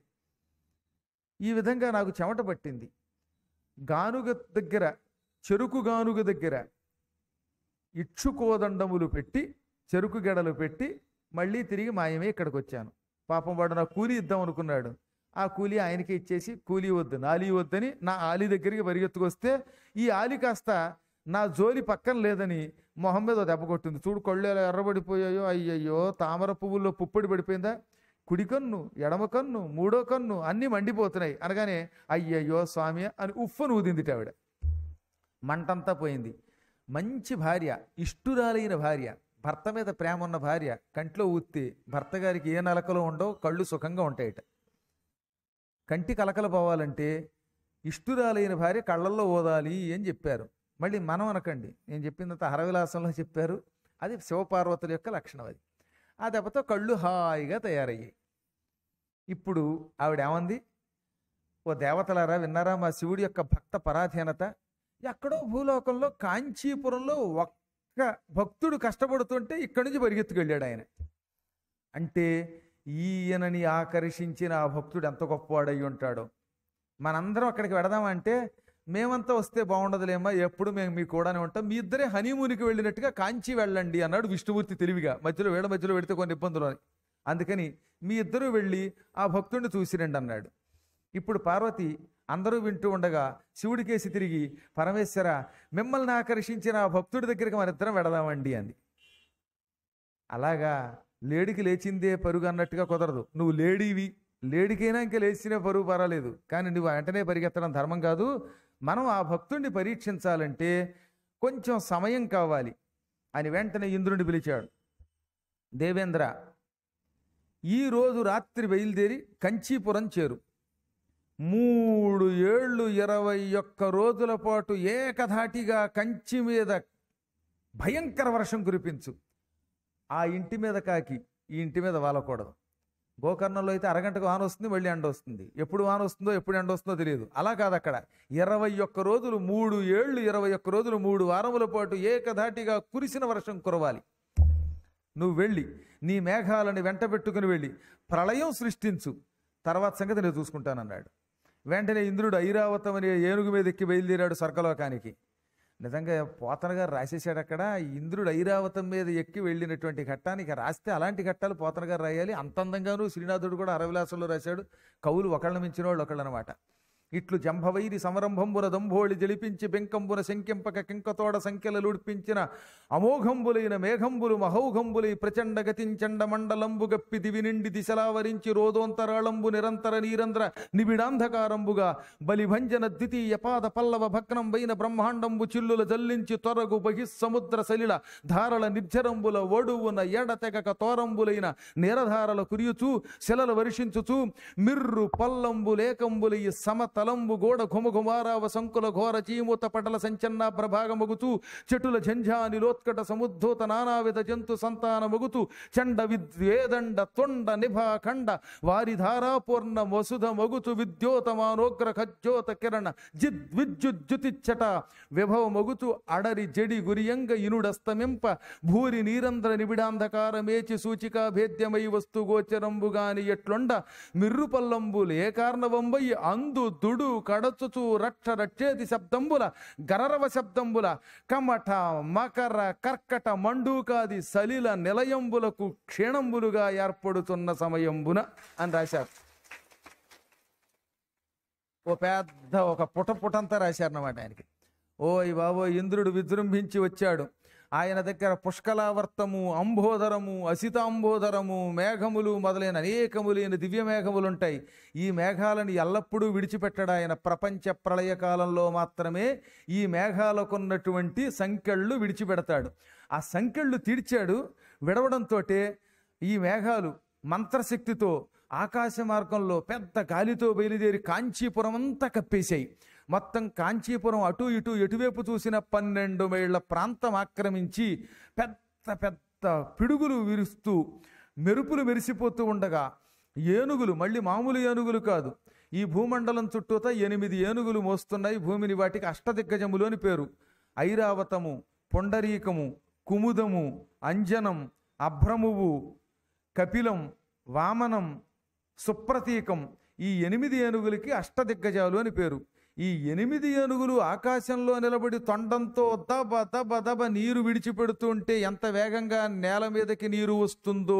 ఈ విధంగా నాకు చెమట పట్టింది. గానుగ దగ్గర, చెరుకు గానుగ దగ్గర ఇచ్చుకోదండములు పెట్టి, చెరుకు గెడలు పెట్టి మళ్ళీ తిరిగి మాయమే ఇక్కడికి వచ్చాను. పాపం వాడు నా కూలీ ఇద్దాం అనుకున్నాడు. ఆ కూలీ ఆయనకి ఇచ్చేసి, కూలీ వద్దు నాలి వద్దని నా ఆలి దగ్గరికి పరిగెత్తుకొస్తే ఈ ఆలి కాస్త నా జోలి పక్కన లేదని మొహం మీద దెబ్బ కొట్టింది. చూడు కళ్ళు ఎలా ఎర్రబడిపోయాయో, అయ్యయ్యో తామర పువ్వుల్లో పుప్పొడి పడిపోయిందా, కుడి కన్ను ఎడమ కన్ను మూడో కన్ను అన్నీ మండిపోతున్నాయి అనగానే అయ్యయ్యో స్వామి అని ఉఫ్ఫను ఊదింది ఆవిడ. మంటంతా పోయింది. మంచి భార్య, ఇష్టురాలైన భార్య, భర్త మీద ప్రేమ ఉన్న భార్య కంట్లో ఊత్తే భర్త గారికి ఏ నలకలు ఉండవు, కళ్ళు సుఖంగా ఉంటాయట. కంటి కలకలు పోవాలంటే ఇష్టురాలైన భార్య కళ్ళల్లో ఓదాలి అని చెప్పారు. మళ్ళీ మనం అనకండి, నేను చెప్పిందంత హరవిలాసంలో చెప్పారు. అది శివపార్వతుల యొక్క లక్షణం. అది ఆ దెబ్బతో కళ్ళు హాయిగా తయారయ్యాయి. ఇప్పుడు ఆవిడ ఏమంది, ఓ దేవతలారా విన్నారా మా శివుడి యొక్క భక్త పరాధీనత. ఎక్కడో భూలోకంలో కాంచీపురంలో ఒక్క భక్తుడు కష్టపడుతుంటే ఇక్కడి నుంచి పరిగెత్తుకెళ్ళాడు ఆయన. అంటే ఈయనని ఆకర్షించిన ఆ భక్తుడు ఎంత గొప్పవాడై ఉంటాడో. మనందరం అక్కడికి వెడదామంటే మేమంతా వస్తే బాగుండదులేమ్మా, ఎప్పుడు మేము మీ కూడానే ఉంటాం, మీ ఇద్దరే హనీమూన్కి వెళ్ళినట్టుగా కాంచీ వెళ్ళండి అన్నాడు విష్ణుమూర్తి తెలివిగా. వీళ్ళ మధ్యలో పెడితే కొన్ని ఇబ్బందులు అని, అందుకని మీ ఇద్దరూ వెళ్ళి ఆ భక్తుడిని చూసిరండి అన్నాడు. ఇప్పుడు పార్వతి అందరూ వింటూ ఉండగా శివుడికేసి తిరిగి, పరమేశ్వర మిమ్మల్ని ఆకర్షించిన ఆ భక్తుడి దగ్గరికి మనిద్దరం వెడదామండి అంది. అలాగా లేడికి లేచిందే పరుగు అన్నట్టుగా కుదరదు. నువ్వు లేడీవి, లేడికైనా ఇంకా లేచిన పరుగు పర్వాలేదు, కానీ నువ్వు వెంటనే పరిగెత్తడం ధర్మం కాదు. మనం ఆ భక్తుడిని పరీక్షించాలంటే కొంచెం సమయం కావాలి అని వెంటనే ఇంద్రుడిని పిలిచాడు. దేవేంద్ర, ఈరోజు రాత్రి బయలుదేరి కంచీపురం చేరు. 3 ఏళ్ళు 21 రోజుల పాటు ఏకధాటిగా కంచి మీద భయంకర వర్షం కురిపించు. ఆ ఇంటి మీద కాకి ఈ ఇంటి మీద వాలకూడదు. గోకర్ణంలో అయితే అరగంటకు వాన వస్తుంది, మళ్ళీ ఎండ వస్తుంది. ఎప్పుడు వాన వస్తుందో ఎప్పుడు ఎండ వస్తుందో తెలియదు. అలా కాదు, అక్కడ 21 రోజులు 3 ఏళ్ళు 21 రోజులు 3 వారముల పాటు ఏకధాటిగా కురిసిన వర్షం కురవాలి. నువ్వు వెళ్ళి నీ మేఘాలను వెంట పెట్టుకుని వెళ్ళి ప్రళయం సృష్టించు, తర్వాత సంగతి నేను చూసుకుంటానన్నాడు. వెంటనే ఇంద్రుడు ఐరావతం అనే ఏనుగు మీద ఎక్కి బయలుదేరాడు స్వర్గలోకానికి. నిజంగా పోతన గారు రాసేసాడు అక్కడ, ఇంద్రుడు ఐరావతం మీద ఎక్కి వెళ్ళినటువంటి ఘట్టానికి రాస్తే అలాంటి ఘట్టాలు పోతన గారు రాయాలి. అంత అందంగాను శ్రీనాథుడు కూడా అరవిలాసంలో రాశాడు. కవులు ఒకళ్ళని మించిన వాళ్ళు ఒకళ్ళనమాట. ఇట్లు జంభవైరి సమరంభంబున దంభోళి జలిపించి బెంకంబున శంకింపక కింకతోడ సంఖ్యలుడిపించిన అమోఘంబులైన మేఘంబులు మహౌఘంబులై ప్రచండ గతించండ మండలంబు గప్పి దివి నిండి దిశలావరించి రోదోంతరాళంబు నిరంతర నీరంధ్ర నిబిడాంధకారంబుగా బలిభంజన ద్వితీయ పాద పల్లవ భగ్నంబైన బ్రహ్మాండంబు చిల్లుల జల్లించి తొరగు బహిస్సముద్ర సలిల ధారల నిర్జరంబుల ఒడువున ఎడతెగక తోరంబులైన నేరధారల కురియుచూ శిలలు వర్షించుచూ మిర్రు పల్లంబులేకంబులై సమత తలంబు గోడ ఘుమఘుమారావ సంకుల ఘోర చీమూత పటల సంచన్న ప్రభాగమగుతూ చెటుల ఝంఝానిలోత్కట సముద్ధూత నానావిధ జంతు సంతాన మగుతూ చండ విద్వేదండ తొండ నిభా ఖండ వారిధారాపూర్ణ వసుధ మగుతు విద్యోతమానోగ్ర ఖజ్జోత కిరణ విద్యుజ్జుతిచ్చట విభవ మగుతు అడరి జడి గురియంగ ఇనుడస్తమింప భూరి నీరంధ్ర నిబిడాంధకారమేచి సూచికా భేద్యమై వస్తు గోచరంబుగాని ఎట్లొండ మిర్రుపల్లంబులు ఏ కారణవంబై అందు దుడు కడచుచు రక్ష రక్షేతి శబ్దంబుల గరరవ శబ్దంబుల కమఠ మకర కర్కట మండూకాది సలిల నిలయంబులకు క్షీణంబులుగా ఏర్పడుతున్న సమయంబున అని రాశారు. ఒక పుటంతా రాశారన్నమాట ఆయనకి. ఓయ్ బాబో, ఇంద్రుడు విజృంభించి వచ్చాడు. ఆయన దగ్గర పుష్కలావర్తము, అంబోదరము, అసితాంబోదరము, మేఘములు మొదలైన అనేకములైన దివ్య మేఘములు ఉంటాయి. ఈ మేఘాలను ఎల్లప్పుడూ విడిచిపెట్టడు ఆయన. ప్రపంచ ప్రళయ కాలంలో మాత్రమే ఈ మేఘాలకున్నటువంటి సంకెళ్ళు విడిచిపెడతాడు. ఆ సంకెళ్ళు తీర్చాడు. విడవడంతో ఈ మేఘాలు మంత్రశక్తితో ఆకాశ మార్గంలో పెద్ద గాలితో బయలుదేరి కాంచీపురం అంతా కప్పేశాయి. మొత్తం కాంచీపురం అటు ఇటు ఎటువైపు చూసిన 12 మైళ్ళ ప్రాంతం ఆక్రమించి పెద్ద పెద్ద పిడుగులు విరుస్తూ మెరుపులు మెరిసిపోతూ ఉండగా ఏనుగులు, మళ్ళీ మామూలు ఏనుగులు కాదు, ఈ భూమండలం చుట్టూత 8 ఏనుగులు మోస్తున్నాయి భూమిని. వాటికి అష్టదిగ్గజములు అని పేరు. ఐరావతము, పొండరీకము, కుముదము, అంజనం, అభ్రమువు, కపిలం, వామనం, సుప్రతీకం, ఈ 8 ఏనుగులకి అష్టదిగ్గజాలు అని పేరు. ఈ 8 ఏనుగులు ఆకాశంలో నిలబడి తొండంతో దబ దబ దబ నీరు విడిచిపెడుతుంటే ఎంత వేగంగా నేల మీదకి నీరు వస్తుందో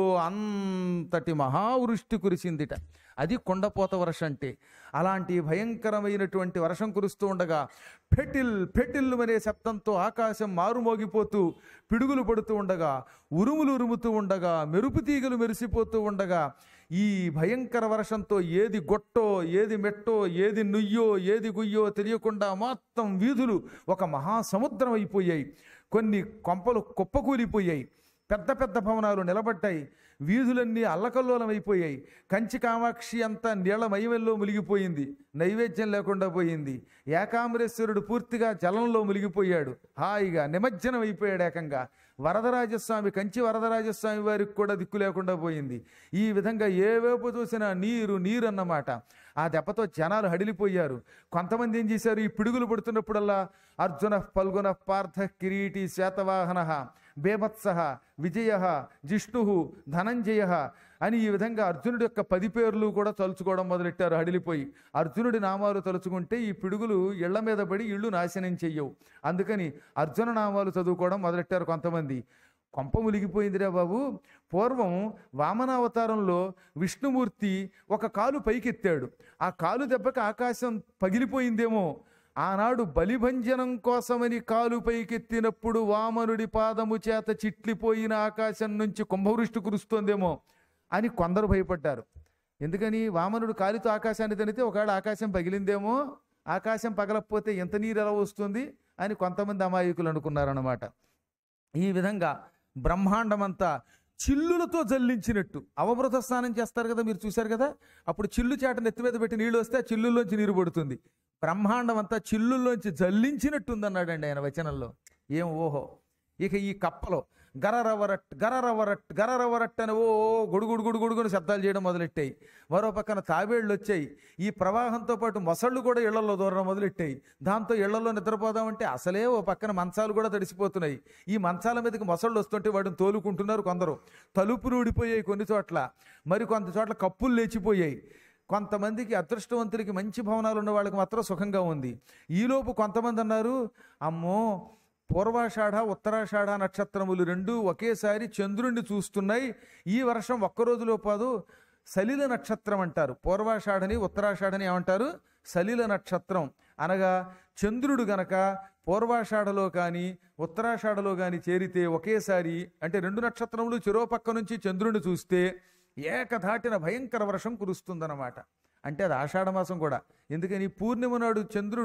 అంతటి మహావృష్టి కురిసిందిట. అది కొండపోత వర్షం అంటే. అలాంటి భయంకరమైనటువంటి వర్షం కురుస్తూ ఉండగా ఫెటిల్ ఫెటిల్ అనే శబ్దంతో ఆకాశం మారుమోగిపోతూ పిడుగులు పడుతూ ఉండగా, ఉరుములు ఉరుముతూ ఉండగా, మెరుపు తీగలు మెరిసిపోతూ ఉండగా, ఈ భయంకర వర్షంతో ఏది గొట్టో, ఏది మెట్టో, ఏది నుయ్యో, ఏది గుయ్యో తెలియకుండా మొత్తం వీధులు ఒక మహాసముద్రం అయిపోయాయి. కొన్ని కొంపలు కుప్పకూలిపోయాయి. పెద్ద పెద్ద భవనాలు నిలబడ్డాయి. వీధులన్నీ అల్లకల్లోలం అయిపోయాయి. కంచి కామాక్షి అంతా నీళ్ల మహిమల్లో మునిగిపోయింది. నైవేద్యం లేకుండా పోయింది. ఏకాంబరేశ్వరుడు పూర్తిగా జలంలో మునిగిపోయాడు. హాయిగా నిమజ్జనం అయిపోయాడు ఏకంగా. వరదరాజస్వామి, కంచి వరదరాజస్వామి వారికి కూడా దిక్కు లేకుండా పోయింది. ఈ విధంగా ఏ వైపు చూసినా నీరు నీరు అన్నమాట. ఆ దెబ్బతో జనాలు హడిలిపోయారు. కొంతమంది ఏం చేశారు, ఈ పిడుగులు పడుతున్నప్పుడల్లా అర్జున ఫల్గుణ పార్థ కిరీటి శ్వేతవాహన బేభత్స విజయ జిష్ణు ధనంజయ అని ఈ విధంగా అర్జునుడి యొక్క 10 పేర్లు కూడా తలుచుకోవడం మొదలెట్టారు హడిలిపోయి. అర్జునుడి నామాలు తలుచుకుంటే ఈ పిడుగులు ఇళ్ల మీద పడి ఇళ్ళు నాశనం చెయ్యవు. అందుకని అర్జున నామాలు చదువుకోవడం మొదలెట్టారు కొంతమంది. కొంప ములిగిపోయిందిరా బాబు. పూర్వం వామనావతారంలో విష్ణుమూర్తి ఒక కాలు పైకెత్తాడు. ఆ కాలు దెబ్బకి ఆకాశం పగిలిపోయిందేమో. ఆనాడు బలిభంజనం కోసమని కాలు పైకెత్తినప్పుడు వామనుడి పాదము చేత చిట్లిపోయిన ఆకాశం నుంచి కుంభవృష్టి కురుస్తోందేమో అని కొందరు భయపడ్డారు. ఎందుకని, వామనుడు కాలితో ఆకాశాన్ని తనితే ఒకవేళ ఆకాశం పగిలిందేమో, ఆకాశం పగలకపోతే ఎంత నీరు ఎలా వస్తుంది అని కొంతమంది అమాయకులు అనుకున్నారన్నమాట. ఈ విధంగా బ్రహ్మాండమంతా చిల్లులతో జల్లించినట్టు, అవభృత స్నానం చేస్తారు కదా, మీరు చూశారు కదా, అప్పుడు చిల్లు చేట నెత్తి మీద పెట్టి నీళ్ళు వస్తే ఆ చిల్లుల్లోంచి నీరు పడుతుంది. బ్రహ్మాండం అంతా చిల్లుల్లోంచి జల్లించినట్టుందన్నాడండి ఆయన వచనంలో. ఏం ఓహో. ఇక ఈ కప్పలో గరరవరట్ గరరవరట్ గరరవరట్ అని ఓ గొడుగుడు గొడుగుడుగుని శబ్దాలు చేయడం మొదలెట్టాయి. మరో పక్కన తాబేళ్లు వచ్చాయి. ఈ ప్రవాహంతో పాటు మొసళ్ళు కూడా ఇళ్లలో దూరడం మొదలెట్టాయి. దాంతో ఇళ్లలో నిద్రపోదామంటే అసలే ఓ పక్కన మంచాలు కూడా తడిసిపోతున్నాయి. ఈ మంచాల మీదకి మొసళ్ళు వస్తుంటే వాటిని తోలుకుంటున్నారు కొందరు. తలుపులు ఊడిపోయాయి కొన్ని చోట్ల, మరి కొంత చోట్ల కప్పులు లేచిపోయాయి. కొంతమందికి అదృష్టవంతులకి మంచి భవనాలు ఉన్న వాళ్ళకి మాత్రం సుఖంగా ఉంది. ఈలోపు కొంతమంది అన్నారు, అమ్మో పూర్వాషాఢ ఉత్తరాషాఢ నక్షత్రములు రెండు ఒకేసారి చంద్రుణ్ణి చూస్తున్నాయి, ఈ వర్షం ఒక్కరోజులో పాదు. సలిల నక్షత్రం అంటారు పూర్వాషాఢని, ఉత్తరాషాఢని ఏమంటారు, సలిల నక్షత్రం. అనగా చంద్రుడు గనక పూర్వాషాఢలో కానీ ఉత్తరాషాఢలో కానీ చేరితే ఒకేసారి, అంటే 2 నక్షత్రములు చెరో పక్క నుంచి చంద్రుడిని చూస్తే ఏకధాటిన భయంకర వర్షం కురుస్తుందన్నమాట. అంటే అది ఆషాఢమాసం కూడా. ఎందుకని, పూర్ణిమ నాడు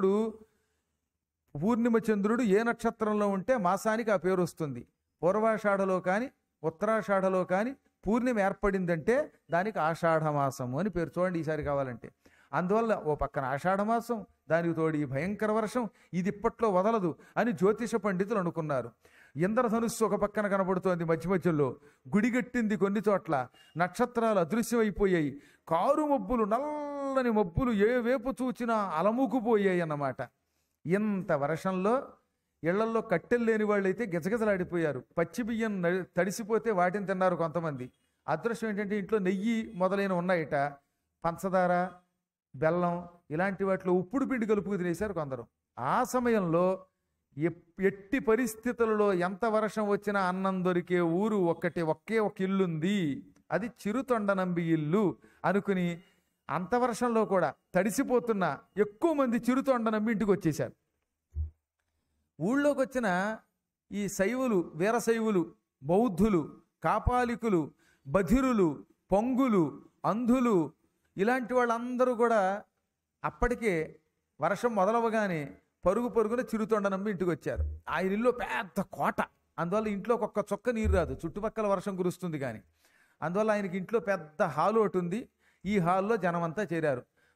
పూర్ణిమ చంద్రుడు ఏ నక్షత్రంలో ఉంటే మాసానికి ఆ పేరు వస్తుంది. పూర్వాషాఢలో కానీ ఉత్తరాషాఢలో కానీ పూర్ణిమ ఏర్పడిందంటే దానికి ఆషాఢమాసము అని పేరు. చూడండి ఈసారి కావాలంటే. అందువల్ల ఓ పక్కన ఆషాఢమాసం, దానికి తోడు ఈ భయంకర వర్షం, ఇది ఇప్పట్లో వదలదు అని జ్యోతిష పండితులు అనుకున్నారు. ఇంద్రధనుస్సు ఒక పక్కన కనబడుతోంది, మధ్య మధ్యలో గుడిగట్టింది కొన్ని చోట్ల, నక్షత్రాలు అదృశ్యమైపోయాయి, కారు మబ్బులు, నల్లని మబ్బులు ఏ వేపు చూచినా అలముకుపోయాయి అన్నమాట. ఇంత వర్షంలో ఇళ్లల్లో కట్టెలు లేని వాళ్ళు అయితే గిజగిజలాడిపోయారు. పచ్చి బియ్యం తడిసిపోతే వాటిని తిన్నారు కొంతమంది. అదృష్టం ఏంటంటే ఇంట్లో నెయ్యి మొదలైన ఉన్నాయట, పంచదార, బెల్లం ఇలాంటి వాటిలో ఉప్పుడు పిండి కలుపుకు తినేశారు కొందరు. ఆ సమయంలో ఎట్టి పరిస్థితులలో ఎంత వర్షం వచ్చినా అన్నం దొరికే ఊరు ఒకే ఒక ఇల్లుంది, అది చిరుతొండనంబి ఇల్లు అనుకుని అంత వర్షంలో కూడా తడిసిపోతున్న ఎక్కువ మంది చిరుతొండనంబి ఇంటికి వచ్చేశారు. ఊళ్ళోకి వచ్చిన ఈ శైవులు, వీరశైవులు, బౌద్ధులు, కాపాలికులు, బధిరులు, పొంగులు, అంధులు ఇలాంటి వాళ్ళందరూ కూడా అప్పటికే వర్షం మొదలవగానే పరుగు పరుగున చిరుతొండనంబి ఇంటికి వచ్చారు. ఆయన ఇల్లు పెద్ద కోట, అందువల్ల ఇంట్లోకి ఒక్క చొక్క నీరు రాదు, చుట్టుపక్కల వర్షం కురుస్తుంది కానీ. అందువల్ల ఆయనకి ఇంట్లో పెద్ద హాలు ఒకటి ఉంది. ఈ హాల్లో జనమంతా చేరారు.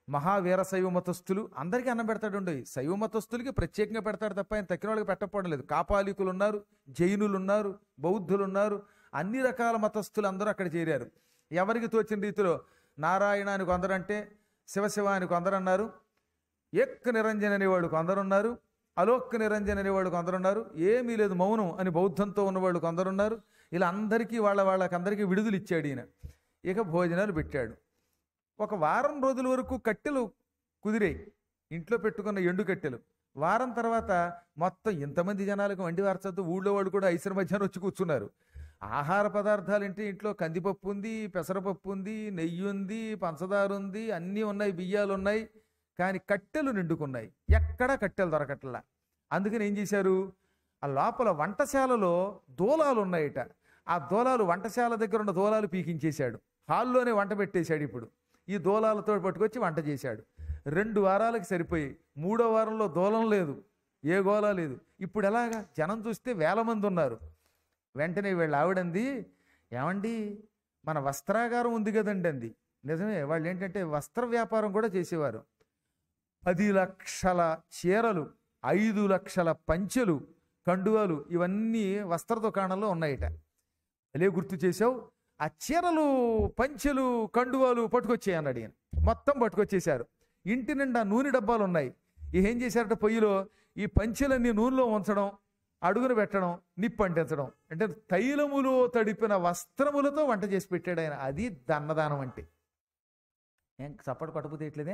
మహావీర శైవ మతస్థులు అందరికీ అన్నం పెడతాడు. శైవ మతస్థులకి ప్రత్యేకంగా పెడతాడు తప్ప ఆయన తక్కిన వాళ్ళకి పెట్టకపోవడం లేదు. కాపాలికులు ఉన్నారు, జైనులు ఉన్నారు, బౌద్ధులు ఉన్నారు, అన్ని రకాల మతస్థులు అందరూ అక్కడ చేరారు. ఎవరికి తోచిన రీతిలో నారాయణ అని కొందరంటే, శివశివ అని కొందరన్నారు, ఏక్ నిరంజన్ అనేవాడు కొందరున్నారు, అలోక్ నిరంజన్ అనేవాడు కొందరున్నారు, ఏమీ లేదు మౌనం అని బౌద్ధంతో ఉన్నవాళ్ళు కొందరున్నారు. ఇలా అందరికీ వాళ్ళకందరికీ విడుదల ఇచ్చాడు ఈయన. ఇక భోజనాలు పెట్టాడు. ఒక వారం రోజుల వరకు కట్టెలు కుదిరాయి, ఇంట్లో పెట్టుకున్న ఎండు కట్టెలు. వారం తర్వాత మొత్తం ఇంతమంది జనాలకు వండి వార్చద్దు, ఊళ్ళో వాళ్ళు కూడా ఐసరి మధ్యాహ్నం వచ్చి కూర్చున్నారు. ఆహార పదార్థాలు అంటే ఇంట్లో కందిపప్పు ఉంది, పెసరపప్పు ఉంది, నెయ్యి ఉంది, పంచదార ఉంది, అన్నీ ఉన్నాయి, బియ్యాలు ఉన్నాయి, కానీ కట్టెలు నిండుకున్నాయి. ఎక్కడా కట్టెలు దొరకట్లా. అందుకని ఏం చేశారు, ఆ లోపల వంటశాలలో దూలాలు ఉన్నాయట. ఆ దూలాలు, వంటశాల దగ్గర ఉన్న దూలాలు పీకించేశాడు. హాల్లోనే వంట పెట్టేశాడు. ఇప్పుడు ఈ దూలాలతో పట్టుకొచ్చి వంట చేశాడు. 2 వారాలకి సరిపోయి 3వ వారంలో దూలం లేదు, ఏ గోలా లేదు. ఇప్పుడు ఎలాగా, జనం చూస్తే వేల మంది ఉన్నారు. వెంటనే వీళ్ళ ఆవిడంది, ఏమండి మన వస్త్రాగారం ఉంది కదండి అంది. నిజమే, వాళ్ళు ఏంటంటే వస్త్ర వ్యాపారం కూడా చేసేవారు. 10 లక్షల చీరలు, 5 లక్షల పంచెలు, కండువాలు ఇవన్నీ వస్త్ర దుకాణంలో ఉన్నాయట. అలే గుర్తు చేసావు, ఆ చీరలు, పంచెలు, కండువాలు పట్టుకొచ్చాయి అన్నాడు ఈయన. మొత్తం పట్టుకొచ్చేశారు. ఇంటి నిండా నూనె డబ్బాలు ఉన్నాయి. ఏం చేశారట, పొయ్యిలో ఈ పంచెలన్నీ నూనెలో ఉంచడం, అడుగును పెట్టడం, నిప్పు అంటించడం. అంటే తైలములో తడిపిన వస్త్రములతో వంట చేసి పెట్టాడు ఆయన. అది దన్నదానం అంటే. ఏం చప్పటి పట్టుకుతేయట్లేదే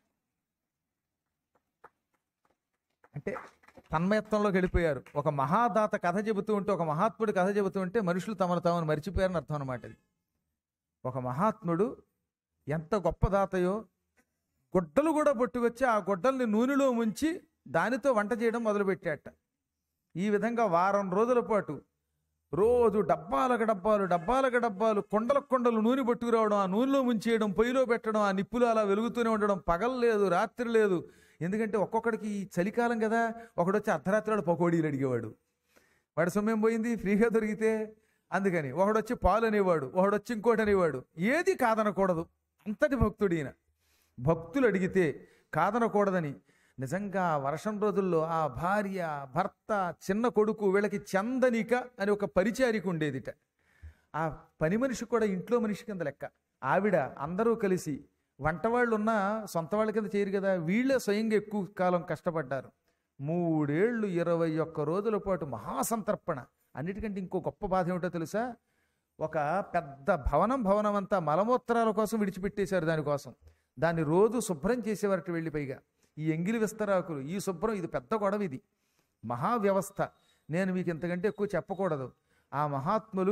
అంటే తన్మయత్వంలోకి వెళ్ళిపోయారు. ఒక మహాదాత కథ చెబుతూ ఉంటే, ఒక మహాత్ముడు కథ చెబుతూ ఉంటే మనుషులు తమను తామను మర్చిపోయారని అర్థం అనమాట. అది ఒక మహాత్ముడు ఎంత గొప్ప దాతయో, గుడ్డలు కూడా పట్టుకొచ్చి ఆ గుడ్డల్ని నూనెలో ముంచి దానితో వంట చేయడం మొదలుపెట్టాట. ఈ విధంగా వారం రోజుల పాటు రోజు డబ్బాలకు డబ్బాలు, కొండలకు కొండలు నూనె పట్టుకురావడం, ఆ నూనెలో ముంచేయడం, పొయ్యిలో పెట్టడం, ఆ నిప్పులు అలా వెలుగుతూనే ఉండడం. పగలు లేదు, రాత్రి లేదు. ఎందుకంటే ఒక్కొక్కడికి చలికాలం కదా, ఒకడు వచ్చి అర్ధరాత్రి పకోడీలు అడిగేవాడు. వాడి సొమ్మేం పోయింది, ఫ్రీగా దొరికితే. అందుకని ఒకడు వచ్చి పాలు అనేవాడు, ఒకడు వచ్చి ఇంకోటి అనేవాడు. ఏది కాదనకూడదు, అంతటి భక్తుడు ఈయన. భక్తులు అడిగితే కాదనకూడదని. నిజంగా వర్షం రోజుల్లో ఆ భార్య, భర్త, చిన్న కొడుకు, వీళ్ళకి చందనిక అని ఒక పరిచారిక ఉండేదిట. ఆ పని మనిషి కూడా ఇంట్లో మనిషి కింద లెక్క. ఆవిడ అందరూ కలిసి, వంటవాళ్ళు ఉన్నా సొంత వాళ్ళ కింద చేయరు కదా, వీళ్ళే స్వయంగా ఎక్కువ కాలం కష్టపడ్డారు. 3 ఏళ్ళు 21 రోజుల పాటు మహాసంతర్పణ. అన్నిటికంటే ఇంకో గొప్ప బాధ ఏమిటో తెలుసా, ఒక పెద్ద భవనం అంతా మలమూత్రాల కోసం విడిచిపెట్టేశారు. దానికోసం దాన్ని రోజు శుభ్రం చేసేవారట వెళ్ళి. పైగా ఈ ఎంగిలి విస్తరాకులు, ఈ శుభ్రం, ఇది పెద్ద గొడవ, ఇది మహావ్యవస్థ. నేను మీకు ఇంతకంటే ఎక్కువ చెప్పకూడదు. ఆ మహాత్ములు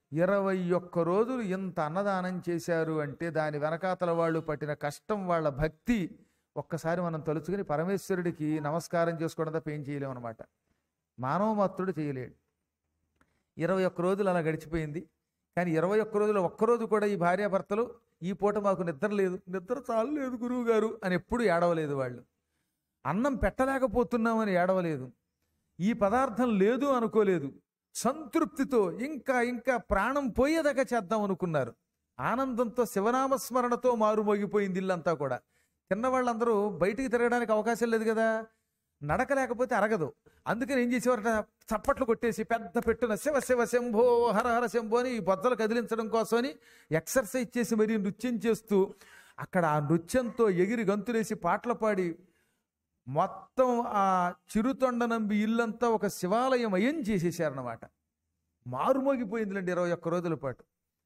21 రోజులు ఇంత అన్నదానం చేశారు అంటే దాని వెనకాతల వాళ్ళు పట్టిన కష్టం, వాళ్ళ భక్తి ఒక్కసారి మనం తలుచుకుని పరమేశ్వరుడికి నమస్కారం చేసుకోవడం తప్ప ఏం చేయలేము అనమాట. మానవ మాత్రుడు చేయలేడు. 21 రోజులు అలా గడిచిపోయింది. కానీ 21 రోజులు ఒక్కరోజు కూడా ఈ భార్యాభర్తలు ఈ పూట మాకు నిద్ర లేదు, నిద్ర చాలలేదు గురువు గారు అని ఎప్పుడు ఏడవలేదు. వాళ్ళు అన్నం పెట్టలేకపోతున్నామని ఏడవలేదు, ఈ పదార్థం లేదు అనుకోలేదు. సంతృప్తితో ఇంకా ప్రాణం పోయేదాకా చేద్దాం అనుకున్నారు. ఆనందంతో శివనామస్మరణతో మారుమోగిపోయింది ఇల్లంతా కూడా. తిన్నవాళ్ళందరూ బయటికి తిరగడానికి అవకాశం లేదు కదా, నడక లేకపోతే అరగదు. అందుకని ఏం చేసేవారట, చప్పట్లు కొట్టేసి పెద్ద పెట్టున శివ శివ శంభో హర హర శంభో అని ఈ బొద్దలు కదిలించడం కోసమని ఎక్సర్సైజ్ చేసి మరీ నృత్యం చేస్తూ అక్కడ ఆ నృత్యంతో ఎగిరి గంతులేసి పాటలు పాడి మొత్తం ఆ చిరుతొండ నంబి ఇల్లంతా ఒక శివాలయమయం చేసేసారన్నమాట. మారుమోగిపోయిందిలేండి 21 రోజుల పాటు.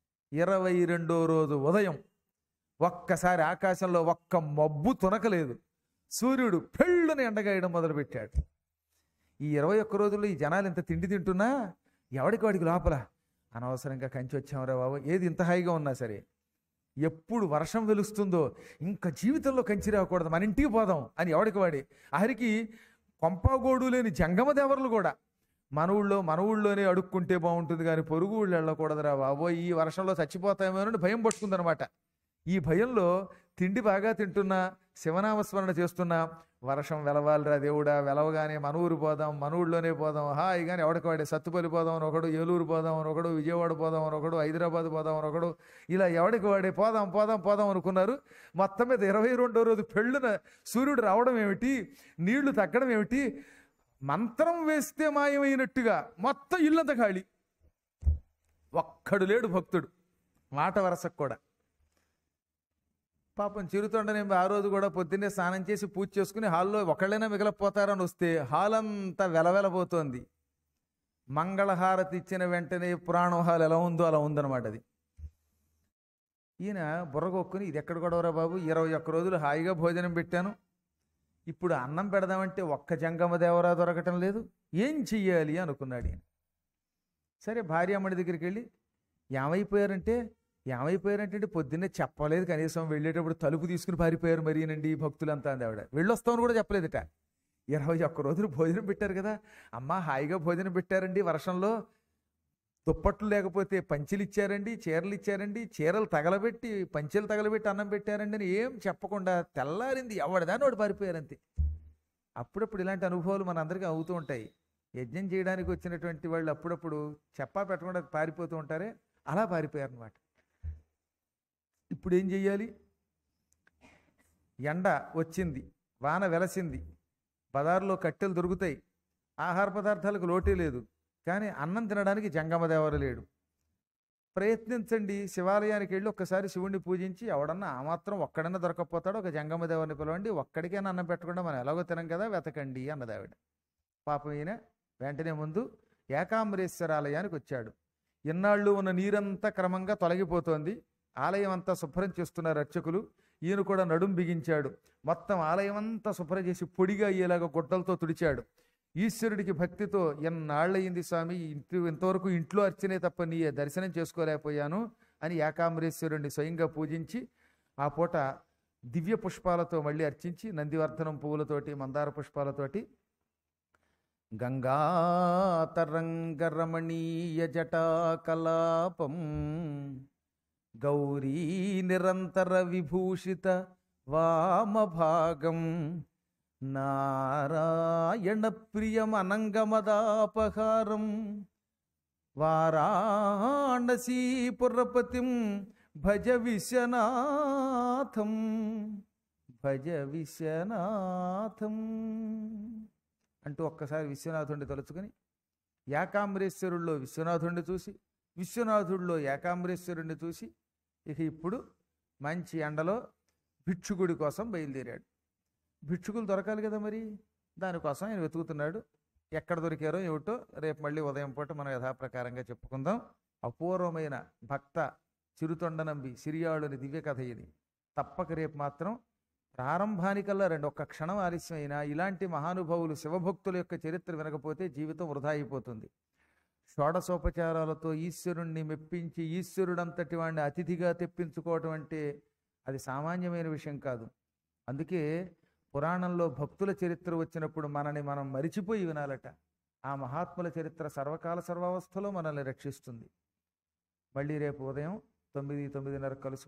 22వ రోజు ఉదయం ఒక్కసారి ఆకాశంలో ఒక్క మబ్బు తునకలేదు. సూర్యుడు పెళ్ళుని ఎండగాయడం మొదలుపెట్టాడు. ఈ 21 రోజుల్లో ఈ జనాలు ఇంత తిండి తింటున్నా ఎవడికి వాడికి లోపల అనవసరంగా కంచి వచ్చామరా బాబు, ఏది ఇంత హాయిగా ఉన్నా సరే, ఎప్పుడు వర్షం వెలుస్తుందో ఇంకా జీవితంలో కంచి రాకూడదు, మన ఇంటికి పోదాం అని ఎవడికి వాడి. ఆఖరికి కొంపాగోడు లేని జంగమ దేవర్లు కూడా మన ఊళ్ళోనే అడుక్కుంటే బాగుంటుంది కానీ పొరుగు ఊళ్ళు వెళ్ళకూడదురా బాబో, ఈ వర్షంలో చచ్చిపోతామేమో అని భయం పట్టుకుందనమాట. ఈ భయంలో తిండి బాగా తింటున్నా, శివనామస్మరణ చేస్తున్నా వర్షం వెలవాలిరా దేవుడా, వెలవగానే మన ఊరు పోదాం, మన ఊళ్ళోనే పోదాం, హాయి కానీ ఎవడికి వాడే సత్తుపల్లి పోదాం అని ఒకడు, ఏలూరు పోదాం అని ఒకడు, విజయవాడ పోదాం అని ఒకడు, హైదరాబాద్ పోదాం అని ఒకడు, ఇలా ఎవడికి వాడే పోదాం పోదాం పోదాం అనుకున్నారు. మొత్తం మీద 22వ రోజు పెళ్ళున సూర్యుడు రావడం ఏమిటి, నీళ్లు తగ్గడం ఏమిటి, మంత్రం వేస్తే మాయమైనట్టుగా మొత్తం ఇల్లంతా ఖాళీ. ఒక్కడు లేడు భక్తుడు, మాట వరసకు కూడా. పాపం చిరుతొండనే ఆ రోజు కూడా పొద్దున్నే స్నానం చేసి పూజ చేసుకుని హాల్లో ఒకళ్ళైనా మిగలపోతారని వస్తే హాల్ అంతా వెలవెలబోతోంది. మంగళహారతి ఇచ్చిన వెంటనే పురాణం హాల్ ఎలా ఉందో అలా ఉందన్నమాట అది. ఈయన బుర్రగొక్కుని ఇది ఎక్కడ గొడవరా బాబు, 21 రోజులు హాయిగా భోజనం పెట్టాను, ఇప్పుడు అన్నం పెడదామంటే ఒక్క జంగమ దేవరా దొరకటం లేదు, ఏం చెయ్యాలి అనుకున్నాడు ఈయన. సరే భార్యామణి దగ్గరికి వెళ్ళి ఏమైపోయారంటే పొద్దున్నే చెప్పలేదు, కనీసం వెళ్ళేటప్పుడు తలుపు తీసుకుని పారిపోయారు మరీనండి భక్తులంతా అంది ఆవిడ. వెళ్ళొస్తామని కూడా చెప్పలేదట. 21 రోజులు భోజనం పెట్టారు కదా, అమ్మ హాయిగా భోజనం పెట్టారండి, వర్షంలో దుప్పట్లు లేకపోతే పంచెలు ఇచ్చారండి, చీరలు ఇచ్చారండి, చీరలు తగలబెట్టి పంచెలు తగలబెట్టి అన్నం పెట్టారండి అని ఏం చెప్పకుండా తెల్లారింది ఎవడదాని వాడు పారిపోయారంతే. అప్పుడప్పుడు ఇలాంటి అనుభవాలు మనందరికీ అవుతూ ఉంటాయి. యజ్ఞం చేయడానికి వచ్చినటువంటి వాళ్ళు అప్పుడప్పుడు చెప్పా పెట్టకుండా పారిపోతూ ఉంటారే, అలా పారిపోయారనమాట. ఇప్పుడు ఏం చెయ్యాలి? ఎండ వచ్చింది, వాన వెలసింది, బజార్లో కట్టెలు దొరుకుతాయి, ఆహార పదార్థాలకు లోటే లేదు, కానీ అన్నం తినడానికి జంగమదేవరు లేడు. ప్రయత్నించండి, శివాలయానికి వెళ్ళి ఒక్కసారి శివుణ్ణి పూజించి ఎవడన్నా ఆ మాత్రం ఒక్కడన్నా దొరకకపోతాడో ఒక జంగమదేవరిని పిలవండి, ఒక్కడికైనా అన్నం పెట్టకుండా మనం ఎలాగో తినం కదా, వెతకండి అన్నది ఆవిడ. పాపం ఈయన వెంటనే ముందు ఏకాంబరేశ్వరాలయానికి వచ్చాడు. ఇన్నాళ్ళు ఉన్న నీరంతా క్రమంగా తొలగిపోతోంది, ఆలయం అంతా శుభ్రం చేస్తున్నారు అర్చకులు. ఈయన కూడా నడుం బిగించాడు, మొత్తం ఆలయం అంతా శుభ్రం చేసి పొడిగా అయ్యేలాగా గుడ్డలతో తుడిచాడు. ఈశ్వరుడికి భక్తితో ఎన్నాళ్ళయింది స్వామి, ఇంతవరకు ఇంట్లో అర్చనే తప్ప నీ దర్శనం చేసుకోలేకపోయాను అని ఏకాంబరేశ్వరుడిని స్వయంగా పూజించి ఆ పూట దివ్య పుష్పాలతో మళ్ళీ అర్చించి నందివర్ధనం పువ్వులతోటి మందార పుష్పాలతోటి గంగాతరంగరమణీయ జటాకలాపం గౌరీ నిరంతర విభూషిత వామభాగం నారాయణ ప్రియమనంగమదాపహారం వారాణసీపురపతిం భజ విశ్వనాథం భజ విశ్వనాథం అంటూ ఒక్కసారి విశ్వనాథుడిని తలుచుకొని ఏకాంబరేశ్వరుల్లో విశ్వనాథుడిని చూసి, విశ్వనాథుడిలో ఏకాంబరేశ్వరుడిని చూసి ఇక ఇప్పుడు మంచి ఎండలో భిక్షుకుడి కోసం బయలుదేరాడు. భిక్షుకులు దొరకాలి కదా, మరి దానికోసం ఆయన వెతుకుతున్నాడు. ఎక్కడ దొరికారో ఏమిటో రేపు మళ్ళీ ఉదయం పూట మనం యథాప్రకారంగా చెప్పుకుందాం. అపూర్వమైన భక్త చిరుతొండనంబి సిరియాళుని దివ్య కథ ఇది. తప్పక రేపు మాత్రం ప్రారంభానికల్లా రండి. ఒక్క క్షణం ఆలస్యమైనా ఇలాంటి మహానుభావులు శివభక్తుల యొక్క చరిత్ర వినకపోతే జీవితం వృధా అయిపోతుంది. షోడశోపచారాలతో ఈశ్వరుణ్ణి మెప్పించి ఈశ్వరుడంతటి వాడిని అతిథిగా తెప్పించుకోవటం అంటే అది సామాన్యమైన విషయం కాదు. అందుకే పురాణంలో భక్తుల చరిత్ర వచ్చినప్పుడు మనని మనం మరిచిపోయి వినాలట. ఆ మహాత్ముల చరిత్ర సర్వకాల సర్వావస్థలో మనల్ని రక్షిస్తుంది. మళ్ళీ రేపు ఉదయం 9, 9:30 కలుసు.